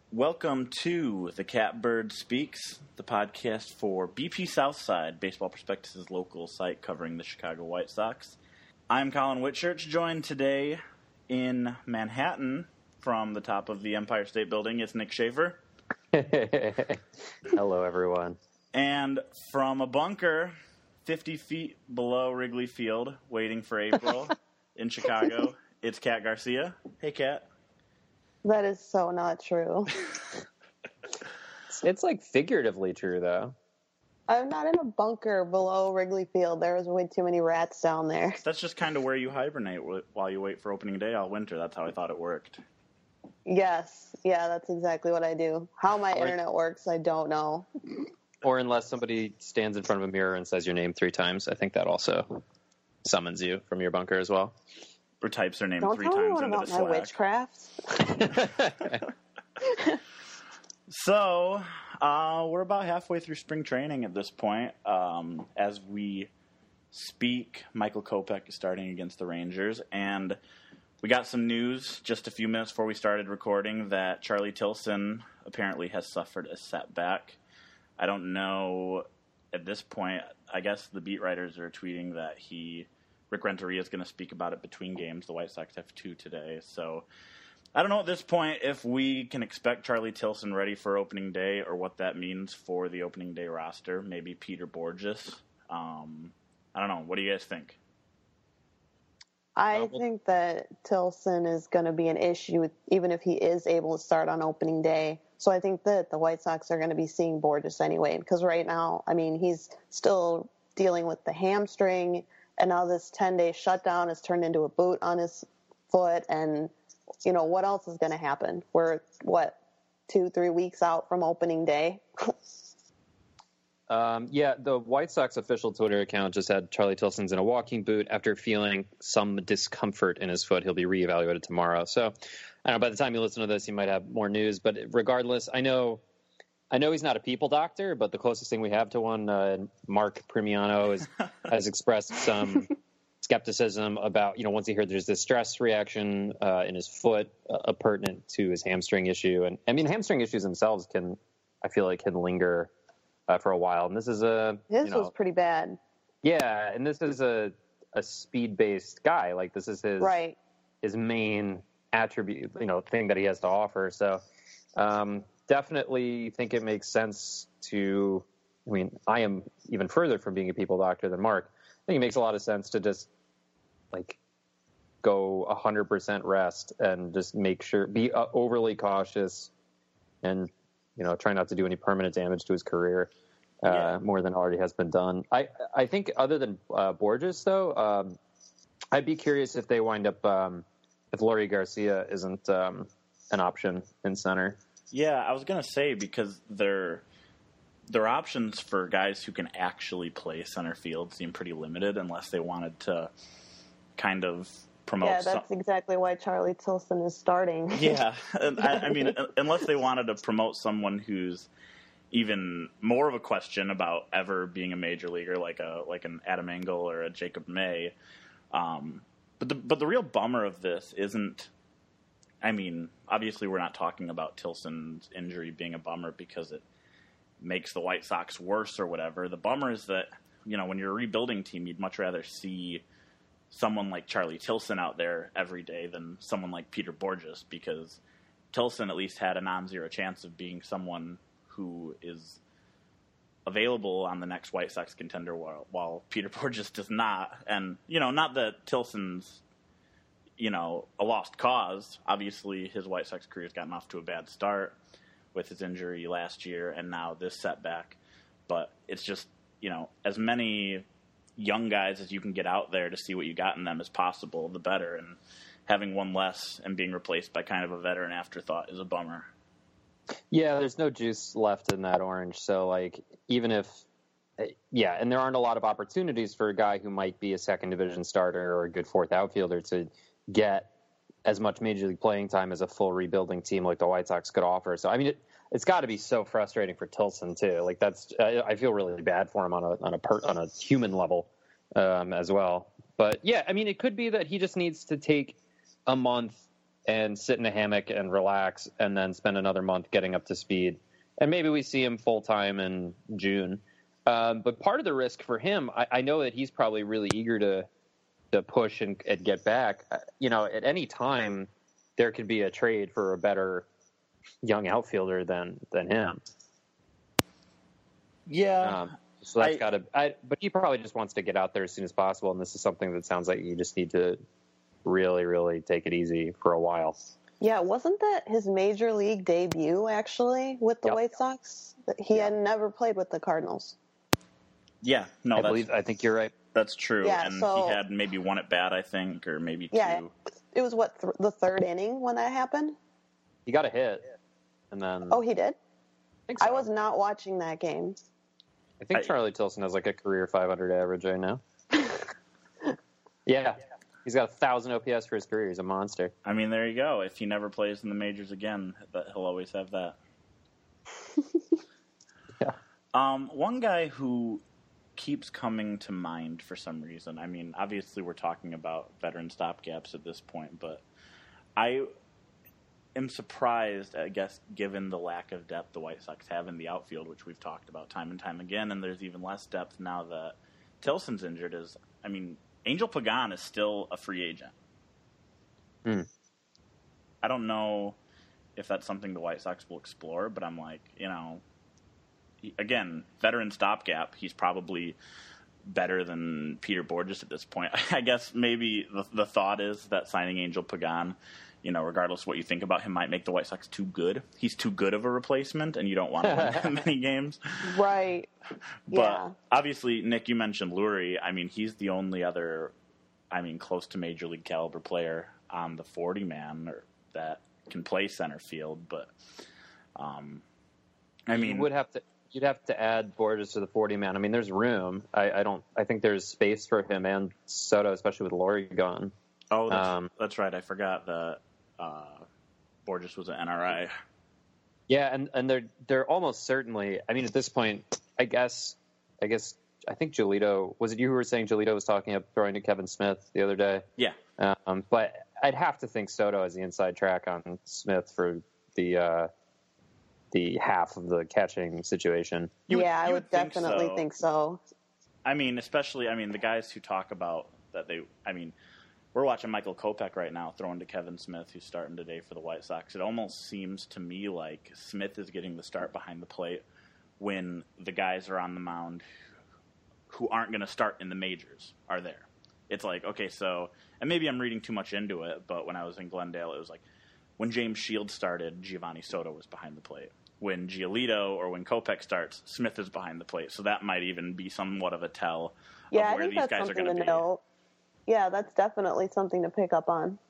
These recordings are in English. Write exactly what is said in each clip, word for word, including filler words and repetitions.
Welcome to The Catbird Speaks, the podcast for B P Southside, Baseball Prospectus' local site covering the Chicago White Sox. I'm Colin Whitchurch, joined today in Manhattan from the top of the Empire State Building. It's Nick Schaefer. Hello, everyone. And from a bunker fifty feet below Wrigley Field, waiting for April in Chicago, it's Kat Garcia. Hey, Kat. That is so not true. it's, it's like figuratively true, though. I'm not in a bunker below Wrigley Field. There was way too many rats down there. That's just kind of where you hibernate while you wait for opening day all winter. That's how I thought it worked. Yes. Yeah, that's exactly what I do. How my or, internet works, I don't know. Or unless somebody stands in front of a mirror and says your name three times, I think that also summons you from your bunker as well. Or types their name don't three tell times me into about the my Slack. Witchcraft. So, uh, we're about halfway through spring training at this point. Um, as we speak, Michael Kopech is starting against the Rangers, and we got some news just a few minutes before we started recording that Charlie Tilson apparently has suffered a setback. I don't know at this point. I guess the beat writers are tweeting that he, Rick Renteria, is going to speak about it between games. The White Sox have two today, so I don't know at this point if we can expect Charlie Tilson ready for opening day or what that means for the opening day roster. Maybe Peter Bourjos. Um, I don't know. What do you guys think? I think that Tilson is going to be an issue even if he is able to start on opening day. So I think that the White Sox are going to be seeing Bourjos anyway, because right now, I mean, he's still dealing with the hamstring, and now this ten-day shutdown has turned into a boot on his foot, and, you know, what else is going to happen? We're, what, two, three weeks out from opening day? um, yeah, the White Sox official Twitter account just had Charlie Tilson's in a walking boot after feeling some discomfort in his foot. He'll be reevaluated tomorrow. So, I don't know, by the time you listen to this, you might have more news. But regardless, I know I know he's not a people doctor, but the closest thing we have to one, uh, Mark Primiano, is, has expressed some skepticism about, you know, once he heard there's this stress reaction uh, in his foot, uh, pertinent to his hamstring issue. And, I mean, hamstring issues themselves can, I feel like, can linger uh, for a while. And this is a... His you know, was pretty bad. Yeah, and this is a, a speed-based guy. Like, this is his right. his main attribute, you know, thing that he has to offer. So um, definitely think it makes sense to, I mean, I am even further from being a people doctor than Mark. I think it makes a lot of sense to just like go one hundred percent rest and just make sure, be uh, overly cautious and, you know, try not to do any permanent damage to his career uh, yeah. more than already has been done. I, I think other than uh, Bourjos, though, um, I'd be curious if they wind up, um, if Leury Garcia isn't um, an option in center. Yeah, I was going to say, because their their options for guys who can actually play center field seem pretty limited unless they wanted to kind of promote. Yeah, that's some... exactly why Charlie Tilson is starting. Yeah, I, I mean, unless they wanted to promote someone who's even more of a question about ever being a major leaguer, like a like an Adam Engel or a Jacob May. Um, But the but the real bummer of this isn't, I mean, obviously we're not talking about Tilson's injury being a bummer because it makes the White Sox worse or whatever. The bummer is that, you know, when you're a rebuilding team, you'd much rather see someone like Charlie Tilson out there every day than someone like Peter Bourjos, because Tilson at least had a non-zero chance of being someone who is available on the next White Sox contender, while, while Peter Bourjos does not. And, you know, not that Tilson's, you know, a lost cause. Obviously, his White Sox career has gotten off to a bad start with his injury last year and now this setback. But it's just, you know, as many young guys as you can get out there to see what you got in them as possible, the better. And having one less and being replaced by kind of a veteran afterthought is a bummer. Yeah, there's no juice left in that orange. So, like, even if, yeah, and there aren't a lot of opportunities for a guy who might be a second division starter or a good fourth outfielder to get as much major league playing time as a full rebuilding team like the White Sox could offer. So, I mean, it, it's got to be so frustrating for Tilson too. Like, that's, I, I feel really bad for him on a on a per, on a human level um, as well. But yeah, I mean, it could be that he just needs to take a month and sit in a hammock and relax, and then spend another month getting up to speed. And maybe we see him full time in June. Um, but part of the risk for him, I, I know that he's probably really eager to to push and, and get back. You know, at any time there could be a trade for a better young outfielder than than him. Yeah. Um, so that's I, got to. But he probably just wants to get out there as soon as possible, and this is something that sounds like you just need to really, really take it easy for a while. Yeah, wasn't that his major league debut actually with the Yep. White Sox? He Yeah. had never played with the Cardinals. Yeah, no, I that's, believe. I think you're right. that's true. Yeah, and so- he had maybe one at bat, I think, or maybe two. Yeah, it was what th- the third inning when that happened. He got a hit, and then Oh, he did. I, think so. I was not watching that game. I think I- Charlie Tilson has like a career five hundred average right now. Yeah, he's got a thousand O P S for his career. He's a monster. I mean, there you go. If he never plays in the majors again, that he'll always have that. Yeah. Um, one guy who keeps coming to mind for some reason. I mean, obviously we're talking about veteran stopgaps at this point, but I am surprised, I guess, given the lack of depth the White Sox have in the outfield, which we've talked about time and time again, and there's even less depth now that Tilson's injured. Is I mean, Angel Pagan is still a free agent. Hmm. I don't know if that's something the White Sox will explore, but I'm like, you know, he, again, veteran stopgap, he's probably better than Peter Borges at this point. I guess maybe the, the thought is that signing Angel Pagan, you know, regardless of what you think about him, might make the White Sox too good. He's too good of a replacement, and you don't want to win that many games. Right. But Yeah. obviously, Nick, you mentioned Lurie. I mean, he's the only other, I mean, close to major league caliber player on the forty man or that can play center field. But, um, I mean, you would have to. You'd have to add Borges to the forty man. I mean, there's room. I, I don't. I think there's space for him and Soto, especially with Laurie gone. oh, that's, um, that's right. I forgot that uh, Borges was an N R I. Yeah, and, and they're they're almost certainly. I mean, at this point, I guess. I guess. I think Giolito, was it you who were saying Giolito was talking up throwing to Kevin Smith the other day? Yeah. Um, but I'd have to think Soto has the inside track on Smith for the uh, the half of the catching situation. You would- yeah, I you would would think definitely so. think so. I mean, especially, I mean, the guys who talk about that they, I mean, we're watching Michael Kopech right now throwing to Kevin Smith, who's starting today for the White Sox. It almost seems to me like Smith is getting the start behind the plate when the guys are on the mound who aren't going to start in the majors are there. It's like, okay, so, and maybe I'm reading too much into it, but when I was in Glendale, it was like, when James Shields started, Giovanni Soto was behind the plate. When Giolito or when Kopech starts, Smith is behind the plate. So that might even be somewhat of a tell Yeah, of I where think these that's guys are something going to to be. know. Yeah, that's definitely something to pick up on.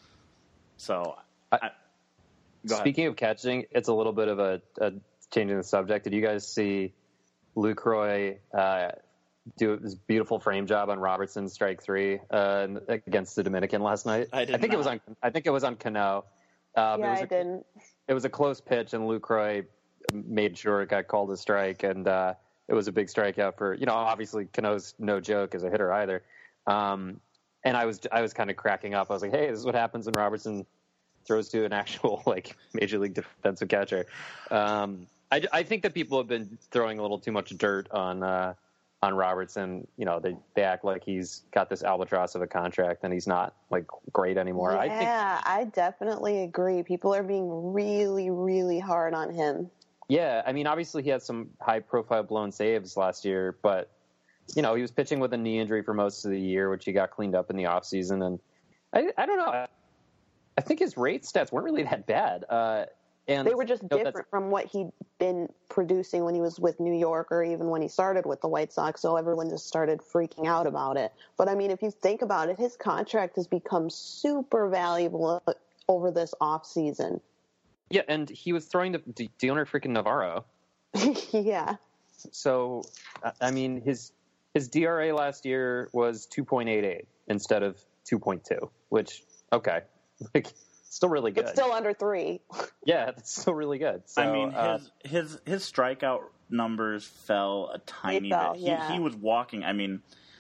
So, I- I, go ahead. Speaking of catching, it's a little bit of a, a changing the subject. Did you guys see Lucroy uh, do this beautiful frame job on Robertson's strike three uh, against the Dominican last night? I did think it was not. on. I think it was on Cano. Uh, but it yeah, was I a, didn't. It was a close pitch, and Lucroy made sure it got called a strike, and uh, it was a big strikeout for, you know, obviously Cano's no joke as a hitter either. Um, and I was I was kind of cracking up. I was like, hey, this is what happens when Robertson throws to an actual like major league defensive catcher. Um, I, I think that people have been throwing a little too much dirt on uh, on Robertson. You know, they they act like he's got this albatross of a contract and he's not like great anymore. Yeah, I think I definitely agree. People are being really, really hard on him. Yeah, I mean, obviously he had some high-profile blown saves last year, but, you know, he was pitching with a knee injury for most of the year, which he got cleaned up in the offseason. And I, I don't know. I think his rate stats weren't really that bad. Uh, and They were just you know, different from what he'd been producing when he was with New York or even when he started with the White Sox, so everyone just started freaking out about it. But, I mean, if you think about it, his contract has become super valuable over this offseason. Yeah, and he was throwing to D- Dioner freaking Navarro. Yeah. So, I mean, his his D R A last year was two point eight eight instead of two point two, which, okay, like, still really good. It's still under three. Yeah, it's still really good. So, I mean, his, uh, his his strikeout numbers fell a tiny fell, bit. He, yeah. he was walking. I mean,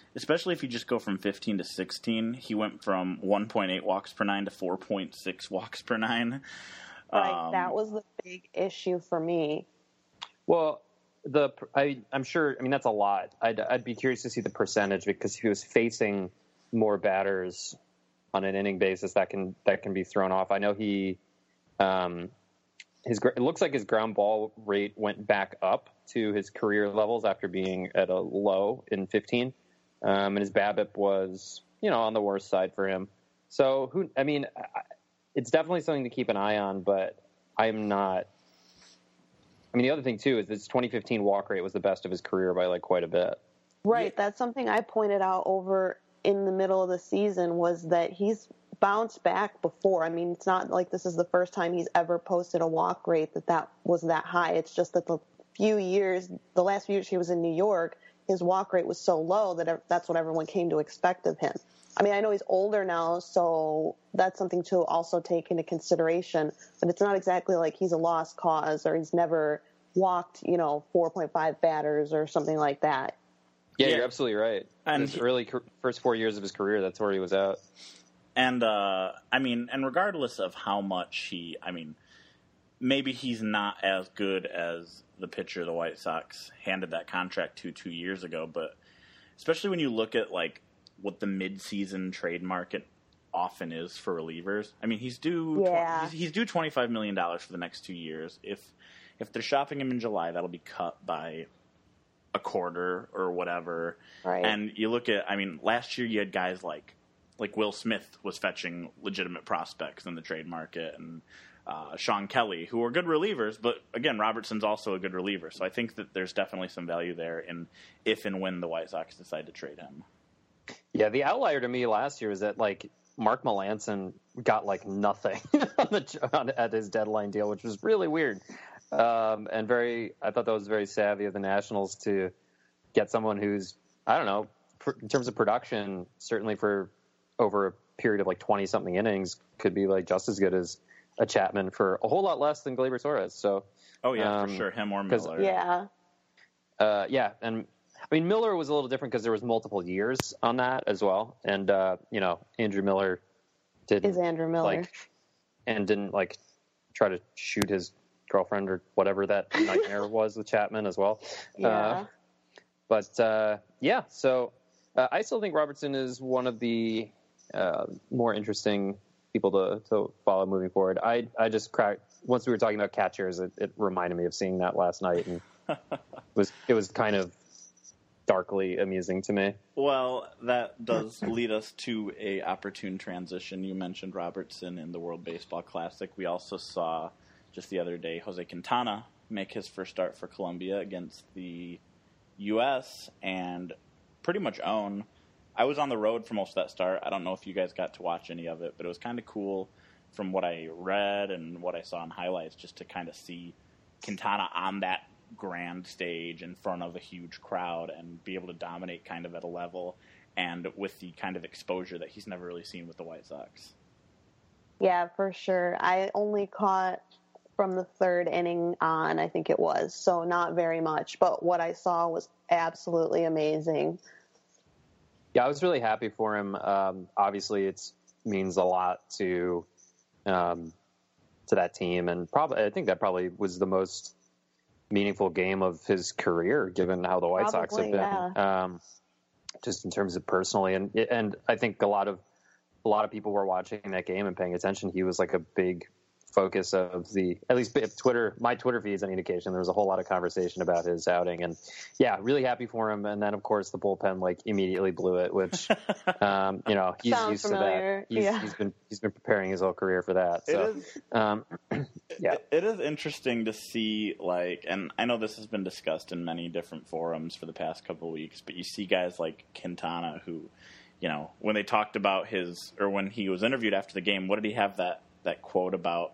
especially if you just go from fifteen to sixteen, he went from one point eight walks per nine to four point six walks per nine. Right, Um, that was the big issue for me. Well, the I, I'm sure. I mean, that's a lot. I'd, I'd be curious to see the percentage because if he was facing more batters on an inning basis, that can that can be thrown off. I know he, um, his it looks like his ground ball rate went back up to his career levels after being at a low in fifteen, um, and his BABIP was, you know, on the worst side for him. So who? I mean, it's definitely something to keep an eye on, but I'm not. I mean, the other thing, too, is his twenty fifteen walk rate was the best of his career by, like, quite a bit. Right. Yeah. That's something I pointed out over in the middle of the season was that he's bounced back before. I mean, it's not like this is the first time he's ever posted a walk rate that that was that high. It's just that the few years, the last few years he was in New York, his walk rate was so low that that's what everyone came to expect of him. I mean, I know he's older now, so that's something to also take into consideration. But it's not exactly like he's a lost cause or he's never walked, you know, four point five batters or something like that. Yeah, Yeah. you're absolutely right. And his he- early first four years of his career, that's where he was at. And, uh, I mean, and regardless of how much he, I mean, maybe he's not as good as the pitcher the White Sox handed that contract to two years ago, but especially when you look at, like, what the mid-season trade market often is for relievers. I mean, he's due Yeah. tw- he's, he's due twenty-five million dollars for the next two years. If if they're shopping him in July, that'll be cut by a quarter or whatever. Right. And you look at, I mean, last year you had guys like like Will Smith was fetching legitimate prospects in the trade market, and uh, Sean Kelly, who are good relievers, but again, Robertson's also a good reliever. So I think that there's definitely some value there in if and when the White Sox decide to trade him. Yeah, the outlier to me last year is that, like, Mark Melancon got, like, nothing on the, on, at his deadline deal, which was really weird. Um, and very, I thought that was very savvy of the Nationals to get someone who's, I don't know, pr- in terms of production, certainly for over a period of like twenty something innings, could be like just as good as a Chapman for a whole lot less than Gleyber Torres. So, Oh yeah, um, for sure, him or 'cause- Miller. Yeah. uh, yeah, and I mean Miller was a little different because there was multiple years on that as well, and uh, you know Andrew Miller didn't Is Andrew Miller. like and didn't like try to shoot his girlfriend or whatever that nightmare was with Chapman as well. Yeah. Uh, but uh, yeah, so uh, I still think Robertson is one of the uh, more interesting people to, to follow moving forward. I I just cracked once we were talking about catchers. It, it reminded me of seeing that last night, and it was it was kind of darkly amusing to me. Well, that does lead us to a opportune transition. You mentioned Robertson in the World Baseball Classic. We also saw just the other day Jose Quintana make his first start for Colombia against the U S and pretty much own. I was on the road for most of that start. I don't know if you guys got to watch any of it, but it was kind of cool from what I read and what I saw in highlights just to kind of see Quintana on that grand stage in front of a huge crowd and be able to dominate kind of at a level and with the kind of exposure that he's never really seen with the White Sox. Yeah, for sure. I only caught from the third inning on, I think it was, so not very much. But what I saw was absolutely amazing. Yeah, I was really happy for him. Um, obviously, it means a lot to um, to that team, and probably I think that probably was the most meaningful game of his career, given how the White Sox have Probably, been, yeah. um, just in terms of personally. And and I think a lot of a lot of people were watching that game and paying attention. He was like a big focus of the, at least if Twitter, my Twitter feed is any indication, there was a whole lot of conversation about his outing, and yeah, really happy for him. And then of course the bullpen like immediately blew it, which, um, you know, he's Sounds used familiar. to that. He's, Yeah. he's been, he's been preparing his whole career for that. So, It is, um, yeah, it, it is interesting to see, like, and I know this has been discussed in many different forums for the past couple of weeks, but you see guys like Quintana who, you know, when they talked about his, or when he was interviewed after the game, what did he have that, that quote about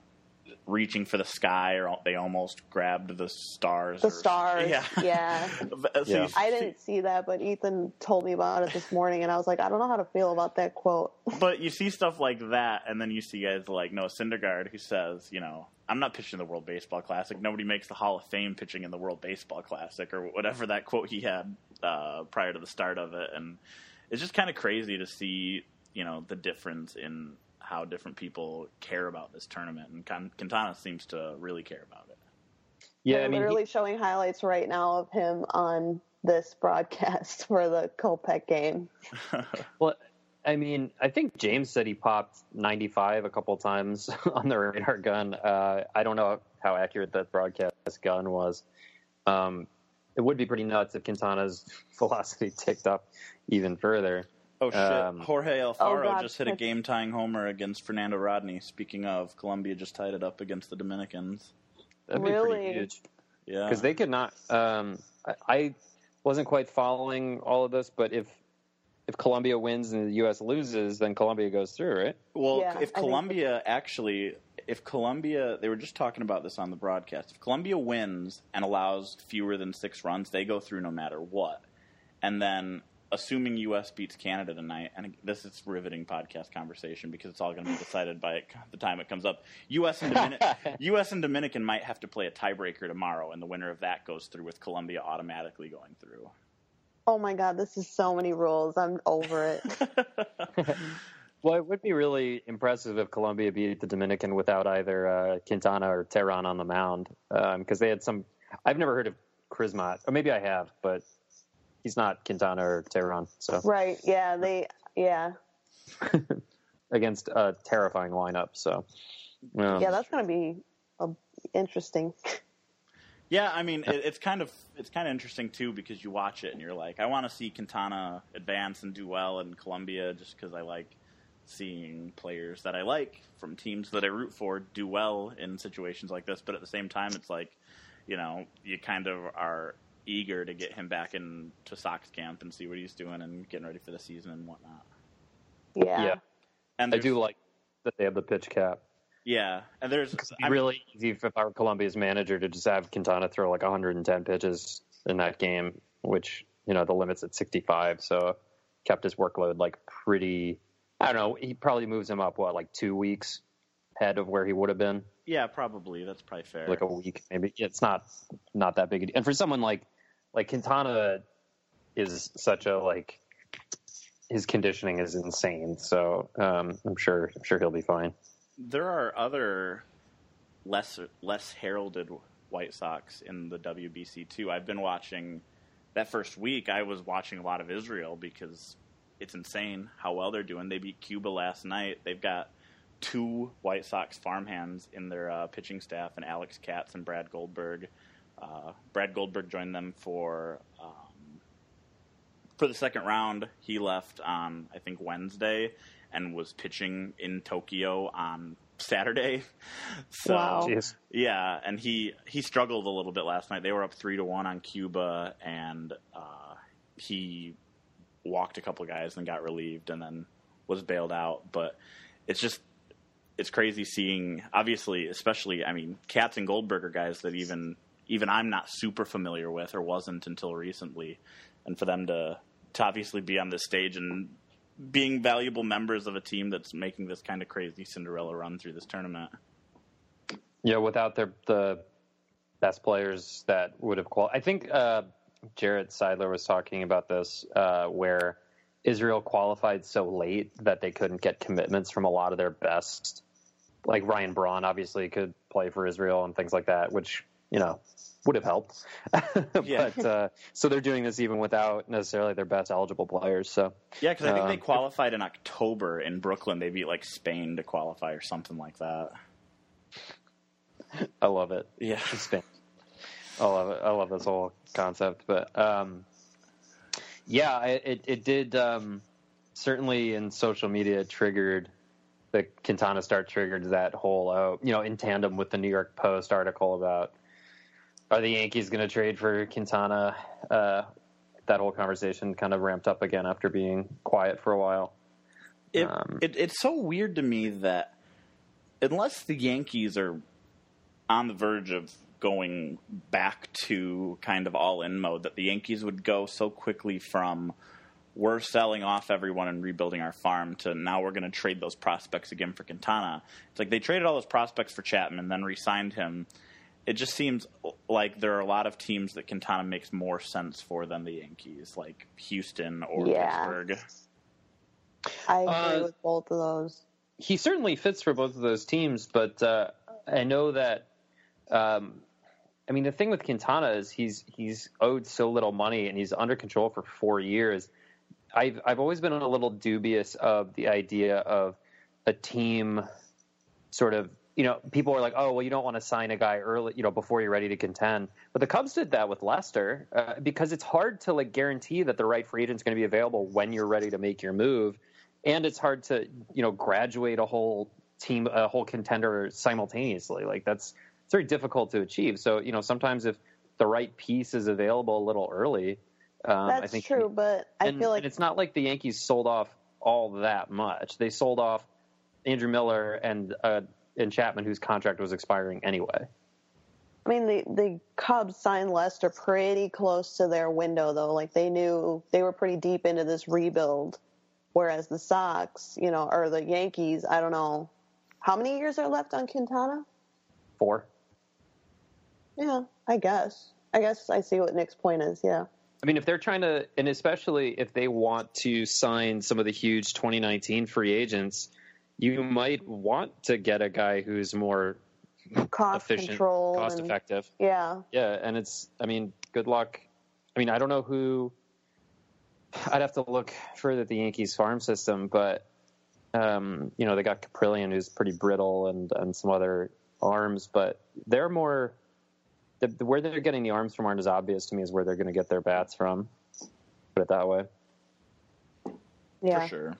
reaching for the sky, or they almost grabbed the stars? The or, stars, Yeah. yeah. So Yeah. you I see- didn't see that, but Ethan told me about it this morning, and I was like, I don't know how to feel about that quote. But you see stuff like that, and then you see guys like Noah Syndergaard who says, you know, I'm not pitching the World Baseball Classic. Nobody makes the Hall of Fame pitching in the World Baseball Classic, or whatever that quote he had uh, prior to the start of it, and it's just kind of crazy to see, you know, the difference in how different people care about this tournament, and Quintana seems to really care about it. Yeah, They're I mean, literally he, showing highlights right now of him on this broadcast for the Kopech game. well, I mean, I think James said he popped ninety-five a couple times on the radar gun. Uh, I don't know how accurate that broadcast gun was. Um, it would be pretty nuts if Quintana's velocity ticked up even further. Oh, shit. Um, Jorge Alfaro oh, God. just hit a game-tying homer against Fernando Rodney. Speaking of, Colombia just tied it up against the Dominicans. That'd be Really? pretty huge. Yeah. Because they could not um, I, I wasn't quite following all of this, but if if Colombia wins and the U S loses, then Colombia goes through, right? Well, Yeah, if I think Colombia actually, if Colombia, they were just talking about this on the broadcast. If Colombia wins and allows fewer than six runs, they go through no matter what. And then, assuming U S beats Canada tonight, and this is riveting podcast conversation because it's all going to be decided by the time it comes up. U S and Dominican, U S and Dominican might have to play a tiebreaker tomorrow, and the winner of that goes through with Colombia automatically going through. Oh my God, this is so many rules. I'm over it. Well, it would be really impressive if Colombia beat the Dominican without either uh, Quintana or Terán on the mound, because um, they had some. I've never heard of Crismat, or maybe I have, but he's not Quintana or Terán. So Right? Yeah, they. Yeah, against a terrifying lineup. So um, yeah, that's gonna be uh, interesting. Yeah, I mean, it, it's kind of it's kind of interesting too because you watch it and you're like, I want to see Quintana advance and do well in Colombia just because I like seeing players that I like from teams that I root for do well in situations like this. But at the same time, it's like, you know, you kind of are eager to get him back into Sox camp and see what he's doing and getting ready for the season and whatnot. Yeah. yeah, And I do like that they have the pitch cap. Yeah, and there's It'd be really easy if I were Colombia's manager to just have Quintana throw like one hundred ten pitches in that game, which, you know, the limit's at sixty-five, so kept his workload like pretty, I don't know, he probably moves him up, what, like two weeks ahead of where he would have been? Yeah, probably. That's probably fair. Like a week, maybe. It's not not that big a deal. And for someone like, like Quintana is such a, like, his conditioning is insane, so um, I'm sure I'm sure he'll be fine. There are other less less heralded White Sox in the W B C too. I've been watching that first week. I was watching a lot of Israel because it's insane how well they're doing. They beat Cuba last night. They've got two White Sox farmhands in their uh, pitching staff, and Alex Katz and Brad Goldberg. Uh, Brad Goldberg joined them for um, for the second round. He left on I think Wednesday and was pitching in Tokyo on Saturday. So, Wow. Jeez. yeah, and he, he struggled a little bit last night. They were up three to one on Cuba, and uh, he walked a couple guys and got relieved and then was bailed out. But it's just, it's crazy seeing, obviously, especially, I mean, Katz and Goldberg are guys that even, even I'm not super familiar with or wasn't until recently. And for them to, to obviously be on this stage and being valuable members of a team that's making this kind of crazy Cinderella run through this tournament. Yeah, without their the best players that would have qualified. I think uh, Jarrett Seidler was talking about this, uh, where Israel qualified so late that they couldn't get commitments from a lot of their best. Like Ryan Braun obviously could play for Israel and things like that, which, you know, would have helped. Yeah. But uh, so they're doing this even without necessarily their best eligible players. So Yeah, because I think um, they qualified in October in Brooklyn. They beat like Spain to qualify or something like that. I love it. Yeah. Spain. I love it. I love this whole concept. But um, yeah, it it did um, certainly in social media it triggered the Quintana start triggered that whole uh, you know, in tandem with the New York Post article about are the Yankees going to trade for Quintana? Uh, that whole conversation kind of ramped up again after being quiet for a while. It, Um, it it's so weird to me that unless the Yankees are on the verge of going back to kind of all-in mode, that the Yankees would go so quickly from we're selling off everyone and rebuilding our farm to now we're going to trade those prospects again for Quintana. It's like they traded all those prospects for Chapman, then re-signed him. It just seems like there are a lot of teams that Quintana makes more sense for than the Yankees, like Houston or Yeah. Pittsburgh. I agree Uh, with both of those. He certainly fits for both of those teams, but uh, I know that. Um, I mean, the thing with Quintana is he's he's owed so little money and he's under control for four years. I've I've always been a little dubious of the idea of a team sort of, you know, people are like, oh, well, you don't want to sign a guy early, you know, before you're ready to contend. But the Cubs did that with Lester uh, because it's hard to like guarantee that the right free agent is going to be available when you're ready to make your move. And it's hard to, you know, graduate a whole team, a whole contender simultaneously. Like that's, it's very difficult to achieve. So, you know, sometimes if the right piece is available a little early, um, That's I think true, but I and, feel like and it's not like the Yankees sold off all that much. They sold off Andrew Miller and uh, and Chapman, whose contract was expiring anyway. I mean, the, the Cubs signed Lester pretty close to their window, though. Like, they knew they were pretty deep into this rebuild, whereas the Sox, you know, or the Yankees, I don't know. How many years are left on Quintana? Four. Yeah, I guess. I guess I see what Nick's point is, yeah. I mean, if they're trying to, and especially if they want to sign some of the huge twenty nineteen free agents, you might want to get a guy who's more Cost efficient, control. cost and, effective. Yeah. Yeah, and it's, I mean, good luck. I mean, I don't know who, I'd have to look further at the Yankees farm system, but, um, you know, they got Caprillion, who's pretty brittle, and, and some other arms, but they're more, the, the, where they're getting the arms from aren't as obvious to me as where they're going to get their bats from. Put it that way. Yeah. For sure.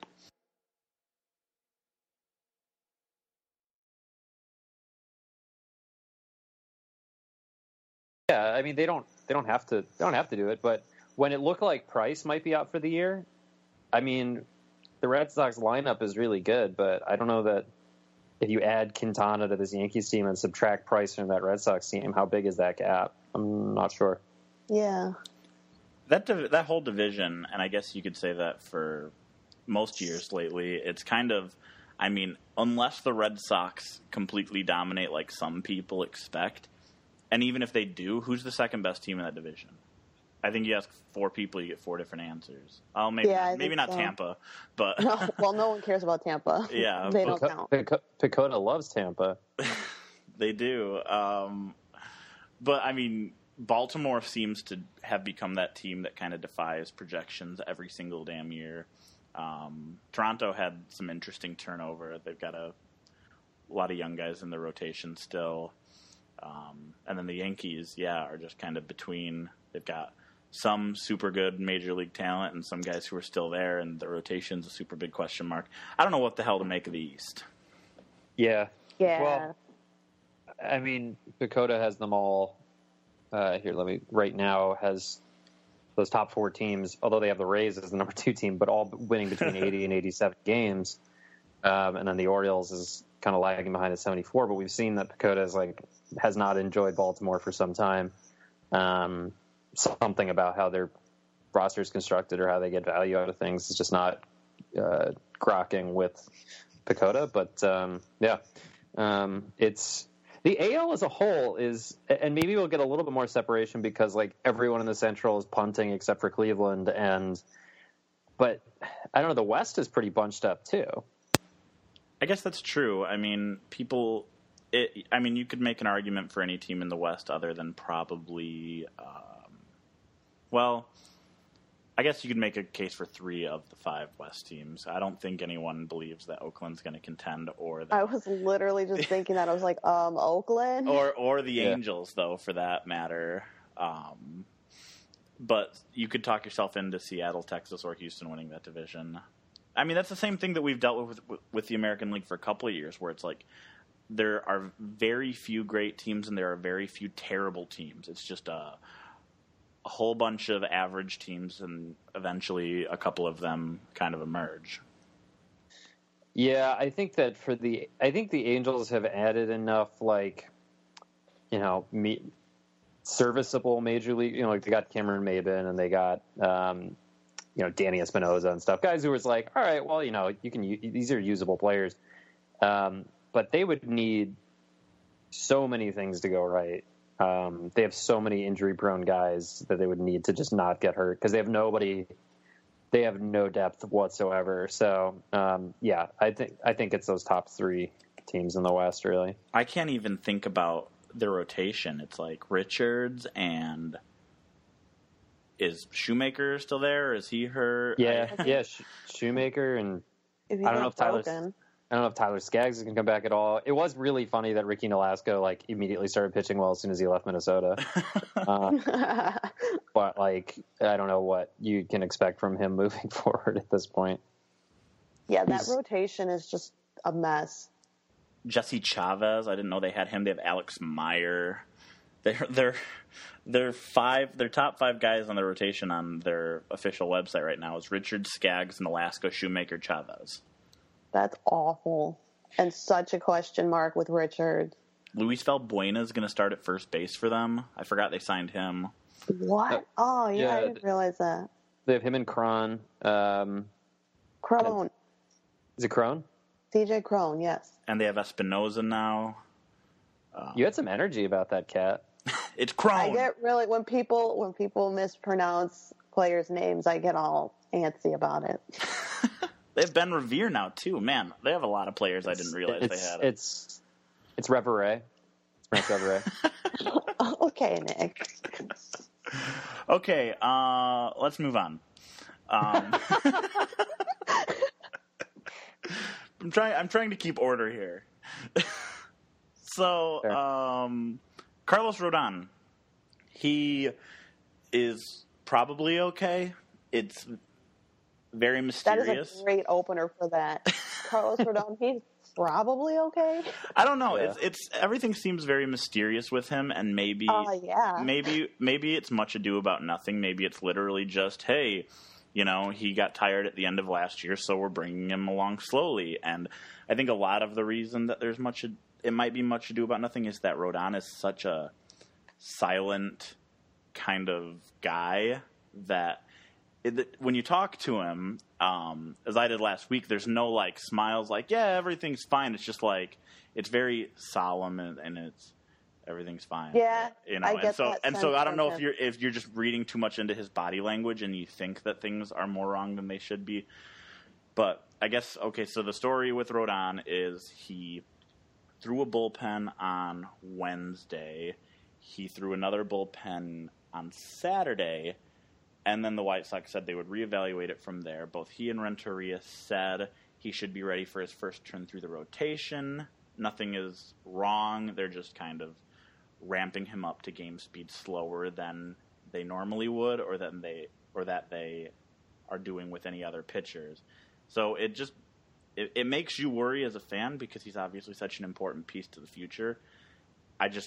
Yeah, I mean they don't they don't have to they don't have to do it, but when it looked like Price might be out for the year, I mean the Red Sox lineup is really good, but I don't know that if you add Quintana to this Yankees team and subtract Price from that Red Sox team, how big is that gap? I'm not sure. Yeah. That div- that whole division, and I guess you could say that for most years lately, it's kind of, I mean, unless the Red Sox completely dominate like some people expect, and even if they do, who's the second best team in that division? I think you ask four people, you get four different answers. Oh, maybe Yeah, I maybe think not so. Tampa, but No, well, no one cares about Tampa. Yeah, They but- don't count. Pico- Pecota loves Tampa. they do. Um, but I mean, Baltimore seems to have become that team that kind of defies projections every single damn year. Um, Toronto had some interesting turnover. They've got a, a lot of young guys in the rotation still. Um, and then the Yankees, yeah, are just kind of between. They've got some super good major league talent and some guys who are still there, and the rotation's a super big question mark. I don't know what the hell to make of the East. Yeah. Yeah. Well, I mean, Pecota has them all. Uh, here, let me. Right now, has those top four teams. Although they have the Rays as the number two team, but all winning between eighty and eighty-seven games. Um, and then the Orioles is kind of lagging behind at seventy-four. But we've seen that Pecota is like has not enjoyed Baltimore for some time. Um, something about how their roster is constructed or how they get value out of things is just not uh, grokking with Pecota. But um, yeah, um, it's. The A L as a whole is, and maybe we'll get a little bit more separation because like everyone in the Central is punting except for Cleveland, and but I don't know, the West is pretty bunched up too. I guess that's true. I mean, people. It, I mean, you could make an argument for any team in the West other than probably. Um, well, I guess you could make a case for three of the five West teams. I don't think anyone believes that Oakland's going to contend, or that, I was literally just thinking that. I was like, um, Oakland? or or the Yeah. Angels, though, for that matter. Um, but you could talk yourself into Seattle, Texas, or Houston winning that division. I mean, that's the same thing that we've dealt with with, with the American League for a couple of years, where it's like there are very few great teams and there are very few terrible teams. It's just a, a whole bunch of average teams, and eventually a couple of them kind of emerge. Yeah, I think that for the, I think the Angels have added enough, like, you know, me, serviceable major league, you know, like they got Cameron Maybin and they got, um, you know, Danny Espinosa and stuff. Guys who was like, all right, well, you know, you can, these are usable players. Um, but they would need so many things to go right Um, they have so many injury-prone guys that they would need to just not get hurt because they have nobody. They have no depth whatsoever. So, um, yeah, I think I think it's those top three teams in the West, really. I can't even think about the rotation. It's like Richards and is Shoemaker still there? Or is he hurt? Yeah, I, yeah, Sh- Shoemaker and If I don't know if Tyler's. broken. I don't know if Tyler Skaggs can come back at all. It was really funny that Ricky Nolasco like immediately started pitching well as soon as he left Minnesota. uh, but like, I don't know what you can expect from him moving forward at this point. Yeah, that He's, rotation is just a mess. Jesse Chavez, I didn't know they had him. They have Alex Meyer. They're they're they're five. Their top five guys on the rotation on their official website right now is Richard, Skaggs, Nolasco, Shoemaker, Chavez. That's awful. And such a question mark with Richard. Luis Valbuena is going to start at first base for them. I forgot they signed him. What? Oh, yeah, yeah, I didn't realize that. They have him and Cron. Um, Crone. is it Cron? D J Crone, yes. And they have Espinoza now. Um, you had some energy about that, Cat. It's Crone. I get really when people when people mispronounce players' names, I get all antsy about it. They have Ben Revere now too. Man, they have a lot of players I didn't realize it's, they had. It's it's Revere. It's pronounced Revere. Okay, Nick. Okay, uh, let's move on. Um, I'm trying. I'm trying to keep order here. So, um, Carlos Rodon, he is probably okay. It's very mysterious. That is a great opener for that. Carlos Rodon, he's probably okay. I don't know. Yeah. It's it's everything seems very mysterious with him, and maybe, Oh, yeah. maybe, maybe it's much ado about nothing. Maybe it's literally just, hey, you know, he got tired at the end of last year, so we're bringing him along slowly. And I think a lot of the reason that there's much, it might be much ado about nothing, is that Rodon is such a silent kind of guy that. It, when you talk to him, um, as I did last week, there's no like smiles, like yeah, everything's fine. It's just like it's very solemn and, and it's everything's fine. Yeah, you know. I and get so that and so sense I don't know from if him. you're if you're just reading too much into his body language and you think that things are more wrong than they should be. But I guess okay. So the story with Rodon is he threw a bullpen on Wednesday. He threw another bullpen on Saturday. And then the White Sox said they would reevaluate it from there. Both he and Renteria said he should be ready for his first turn through the rotation. Nothing is wrong. They're just kind of ramping him up to game speed slower than they normally would, or than they or that they are doing with any other pitchers. So it just it, it makes you worry as a fan because he's obviously such an important piece to the future. I just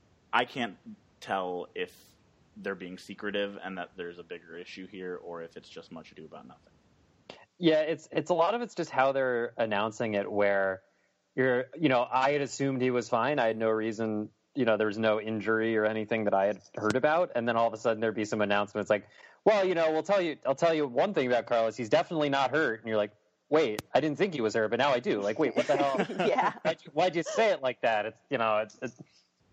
I can't tell if they're being secretive and that there's a bigger issue here, or if it's just much ado about nothing. Yeah, it's it's a lot of it's just how they're announcing it. Where you're, you know, I had assumed he was fine. I had no reason, you know, there was no injury or anything that I had heard about, and then all of a sudden there'd be some announcements like, well, you know, we'll tell you, I'll tell you one thing about Carlos. He's definitely not hurt, and you're like, wait, I didn't think he was hurt, but now I do. Like, wait, what the hell? Yeah. Why'd you, why'd you say it like that? It's, you know, it's it's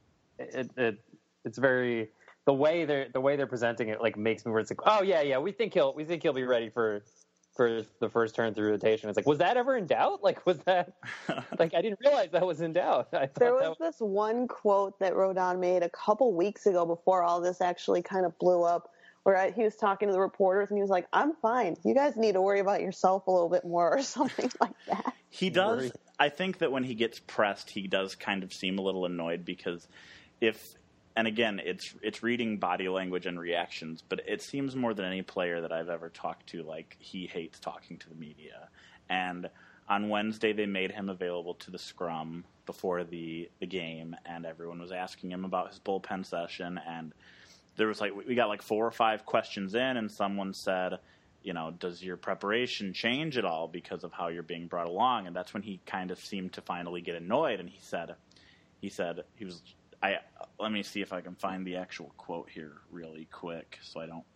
it, it it's very. The way they're the way they're presenting it like makes me where it's like, oh yeah, yeah, we think he'll we think he'll be ready for for the first turn through rotation. It's like, was that ever in doubt? Like, was that like I didn't realize that was in doubt. I thought There that was this one quote that Rodon made a couple weeks ago before all this actually kind of blew up, where he was talking to the reporters and he was like, "I'm fine. You guys need to worry about yourself a little bit more," or something like that. He does. I think that when he gets pressed, he does kind of seem a little annoyed because if. And again, it's it's reading body language and reactions, but it seems more than any player that I've ever talked to, like he hates talking to the media. And on Wednesday, they made him available to the scrum before the, the game, and everyone was asking him about his bullpen session. And there was like we got like four or five questions in, and someone said, you know, does your preparation change at all because of how you're being brought along? And that's when he kind of seemed to finally get annoyed, and he said, he said he was. I let me see if I can find the actual quote here really quick so I don't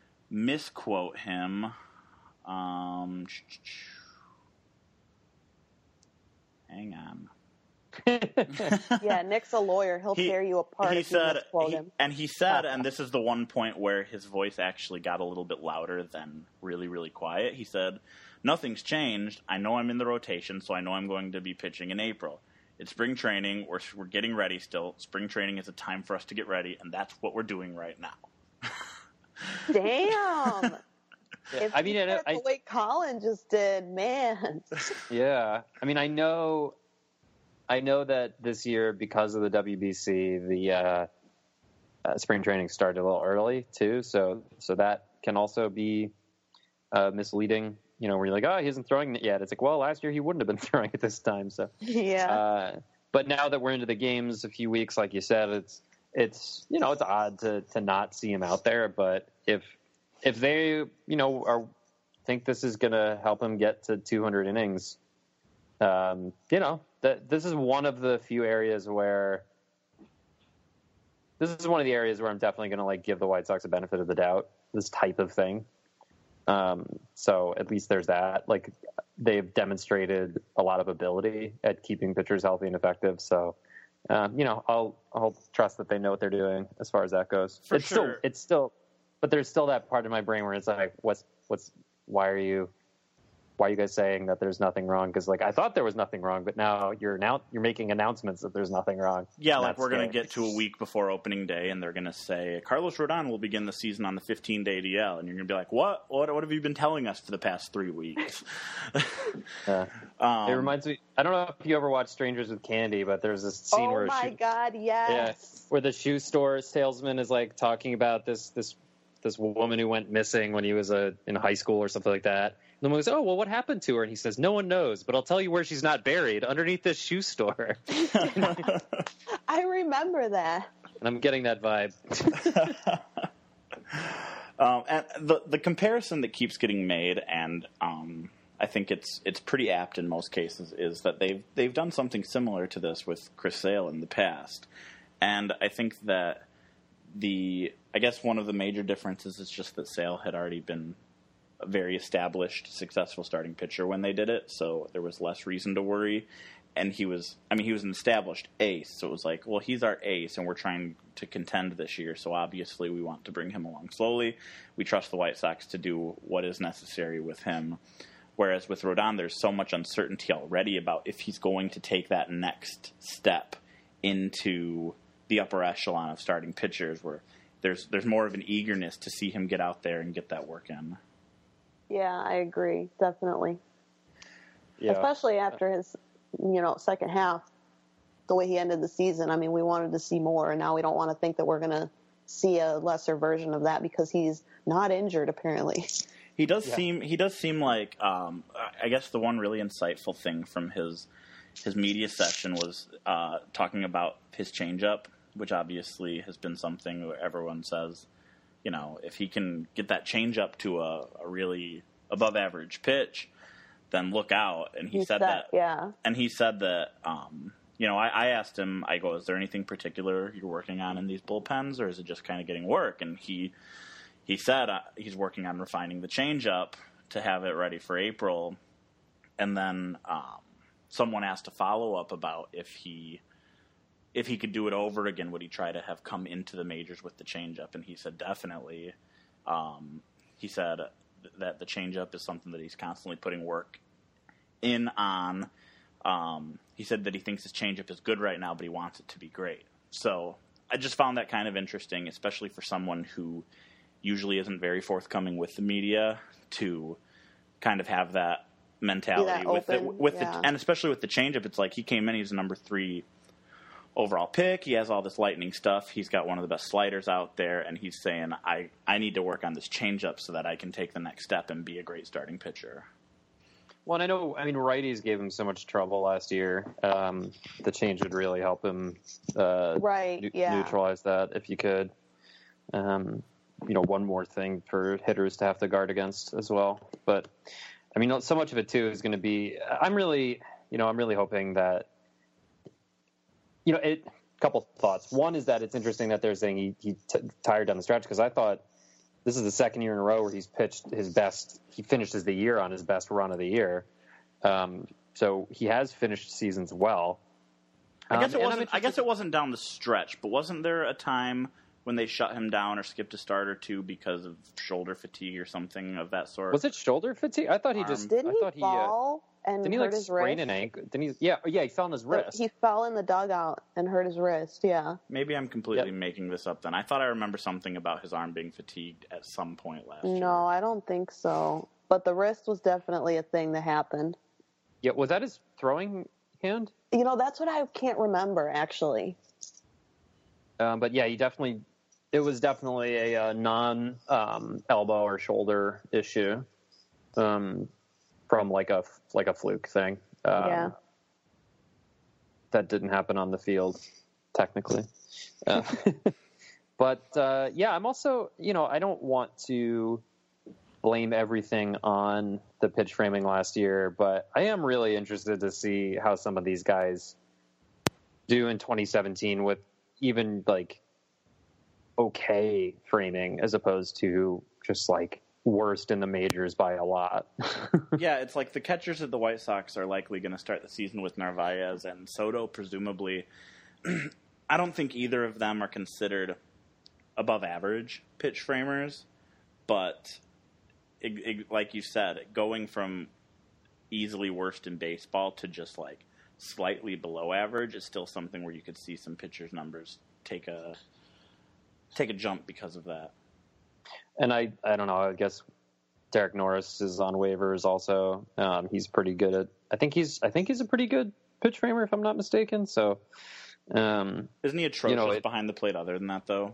misquote him. Um, hang on. Yeah, Nick's a lawyer. He'll He- tear you apart he if said, you misquote he- him. and he said, and this is the one point where his voice actually got a little bit louder than really, really quiet. He said, "Nothing's changed. I know I'm in the rotation, so I know I'm going to be pitching in April. It's spring training. We're we're getting ready still. Spring training is a time for us to get ready, and that's what we're doing right now." Damn. If I mean, you I know- did it I- the way Colin just did, man. Yeah, I mean, I know, I know that this year because of the W B C, the uh, uh, spring training started a little early too, so so that can also be uh, misleading. You know, where you're like, oh, he isn't throwing it yet. It's like, well, last year he wouldn't have been throwing it this time. So Yeah. Uh, but now that we're into the games, a few weeks, like you said, it's it's you know it's odd to to not see him out there. But if if they you know are think this is going to help him get to two hundred innings, um, you know that this is one of the few areas where this is one of the areas where I'm definitely going to like give the White Sox a benefit of the doubt. This type of thing. Um, so at least there's that. Like they've demonstrated a lot of ability at keeping pitchers healthy and effective. So, um, you know, I'll I'll trust that they know what they're doing as far as that goes. For it's sure. still it's still, but there's still that part of my brain where it's like, what's what's why are you why are you guys saying that there's nothing wrong? Because like I thought there was nothing wrong, but now you're now you're making announcements that there's nothing wrong. Yeah, And like that's we're going to scary. get to a week before opening day, and they're going to say Carlos Rodon will begin the season on the fifteen-day D L, and you're going to be like, "What? What? What have you been telling us for the past three weeks?" Yeah. um, It reminds me. I don't know if you ever watched Strangers with Candy, but there's this scene Oh where my she, God, yes. yeah, where the shoe store salesman is like talking about this this this woman who went missing when he was a, in high school or something like that. And the woman goes, "Oh, well, what happened to her?" And he says, "No one knows, but I'll tell you where she's not buried, underneath this shoe store." I remember that. And I'm getting that vibe. um, and the the comparison that keeps getting made, and um, I think it's it's pretty apt in most cases, is that they've they've done something similar to this with Chris Sale in the past, and I think that the I guess one of the major differences is just that Sale had already been a very established, successful starting pitcher when they did it, so there was less reason to worry. And he was, I mean, he was an established ace, so it was like, well, he's our ace, and we're trying to contend this year, so obviously we want to bring him along slowly. We trust the White Sox to do what is necessary with him. Whereas with Rodon, there's so much uncertainty already about if he's going to take that next step into the upper echelon of starting pitchers, where there's there's more of an eagerness to see him get out there and get that work in. Yeah, I agree. Definitely. Yeah. Especially after his, you know, second half, the way he ended the season. I mean, we wanted to see more, and now we don't want to think that we're going to see a lesser version of that because he's not injured, apparently. He does Yeah. seem he does seem like um, I guess the one really insightful thing from his his media session was uh, talking about his changeup, which obviously has been something where everyone says, you know, if he can get that changeup to a, a really above average pitch, then look out. And he, He said said- that, yeah. and he said that, um, you know, I, I asked him, I go, is there anything particular you're working on in these bullpens, or is it just kind of getting work? And he he said uh, he's working on refining the changeup to have it ready for April. And then um, someone asked a follow up about if he if he could do it over again, would he try to have come into the majors with the changeup? And he said definitely. Um, he said that the changeup is something that he's constantly putting work in on. Um, he said that he thinks his changeup is good right now, but he wants it to be great. So I just found that kind of interesting, especially for someone who usually isn't very forthcoming with the media, to kind of have that mentality that with it. open, With yeah. the, and especially with the changeup, it's like he came in, he's the number three overall pick. He has all this lightning stuff. He's got one of the best sliders out there, and he's saying, I, I need to work on this changeup so that I can take the next step and be a great starting pitcher. Well, and I know, I mean, righties gave him so much trouble last year. Um, the change would really help him uh, Right, neu- yeah. neutralize that if you could. Um, you know, one more thing for hitters to have to guard against as well. But, I mean, so much of it, too, is going to be – I'm really, you know, I'm really hoping that – you know, it, a couple thoughts. One is that it's interesting that they're saying he, he t- tired down the stretch, because I thought this is the second year in a row where he's pitched his best. He finishes the year on his best run of the year. Um, so he has finished seasons well. I guess Um, it and I'm wasn't. I guess interested- it wasn't down the stretch, but wasn't there a time when they shut him down or skipped a start or two because of shoulder fatigue or something of that sort? Was it shoulder fatigue? I thought he just. Didn't I he thought he. Uh, fall and didn't he hurt like his sprain wrist? an ankle? Didn't he? Yeah, yeah, he fell on his So wrist. he fell in the dugout and hurt his wrist. Yeah. Maybe I'm completely Yep. making this up. Then I thought I remember something about his arm being fatigued at some point last year. No, I don't think so. But the wrist was definitely a thing that happened. Yeah, was that his throwing hand? You know, that's what I can't remember actually. Um, but yeah, he definitely. It was definitely a, uh non um, elbow or shoulder issue, um, from like a like a fluke thing. Um, Yeah. That didn't happen on the field, technically. Uh, but uh, yeah, I'm also, you know, I don't want to blame everything on the pitch framing last year, but I am really interested to see how some of these guys do in twenty seventeen with even like okay framing as opposed to just like worst in the majors by a lot. Yeah, it's like the catchers of the White Sox are likely going to start the season with Narvaez and Soto, presumably. I don't think either of them are considered above average pitch framers, but it, it, like you said, going from easily worst in baseball to just like slightly below average is still something where you could see some pitchers' numbers take a take a jump because of that. And I, I don't know, I guess Derek Norris is on waivers also. Um, he's pretty good at, I think he's, I think he's a pretty good pitch framer if I'm not mistaken. So, um, Isn't he atrocious you know, it- behind the plate other than that though?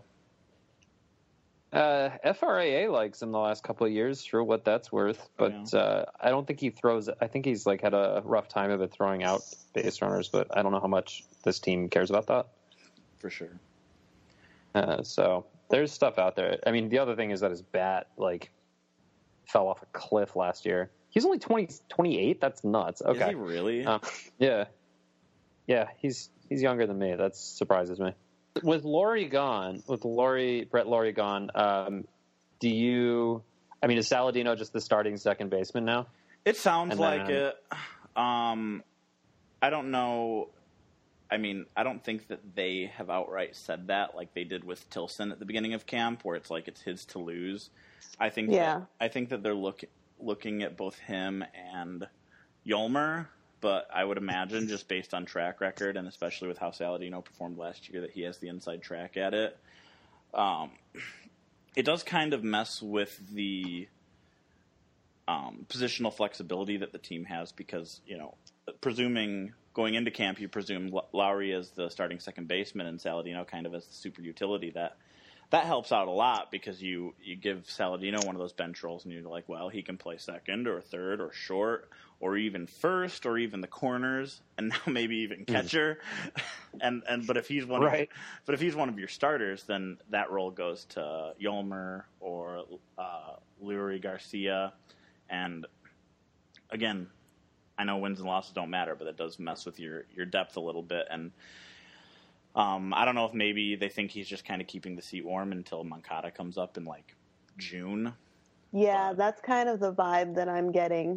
uh, F R A A likes him the last couple of years for what that's worth, but, Yeah. uh, I don't think he throws, I think he's like had a rough time of it throwing out base runners, but I don't know how much this team cares about that. For sure. Uh, so there's stuff out there. I mean, the other thing is that his bat like fell off a cliff last year. He's only twenty, twenty-eight. That's nuts. Okay. Is he really? Um, yeah. Yeah. He's, he's younger than me. That surprises me. With Laurie gone, with Laurie, Brett Laurie gone, um, do you, I mean, is Saladino just the starting second baseman now? It sounds And like then- it. Um, I don't know. I mean, I don't think that they have outright said that like they did with Tilson at the beginning of camp, where it's like it's his to lose. I think. Yeah. That, I think that they're look, looking at both him and Yolmer, but I would imagine just based on track record and especially with how Saladino performed last year that he has the inside track at it. Um, it does kind of mess with the um, positional flexibility that the team has because, you know, presuming going into camp, you presume L- Lowry as the starting second baseman and Saladino kind of as the super utility. That that helps out a lot because you, you give Saladino one of those bench roles and you're like, well, he can play second or third or short or even first or even the corners and now maybe even catcher. and and but if he's one Right. of, but if he's one of your starters, then that role goes to Yolmer or uh, Lurie Garcia. And again, I know wins and losses don't matter, but it does mess with your, your depth a little bit. And um, I don't know if maybe they think he's just kind of keeping the seat warm until Moncada comes up in like June. Yeah, But- that's kind of the vibe that I'm getting.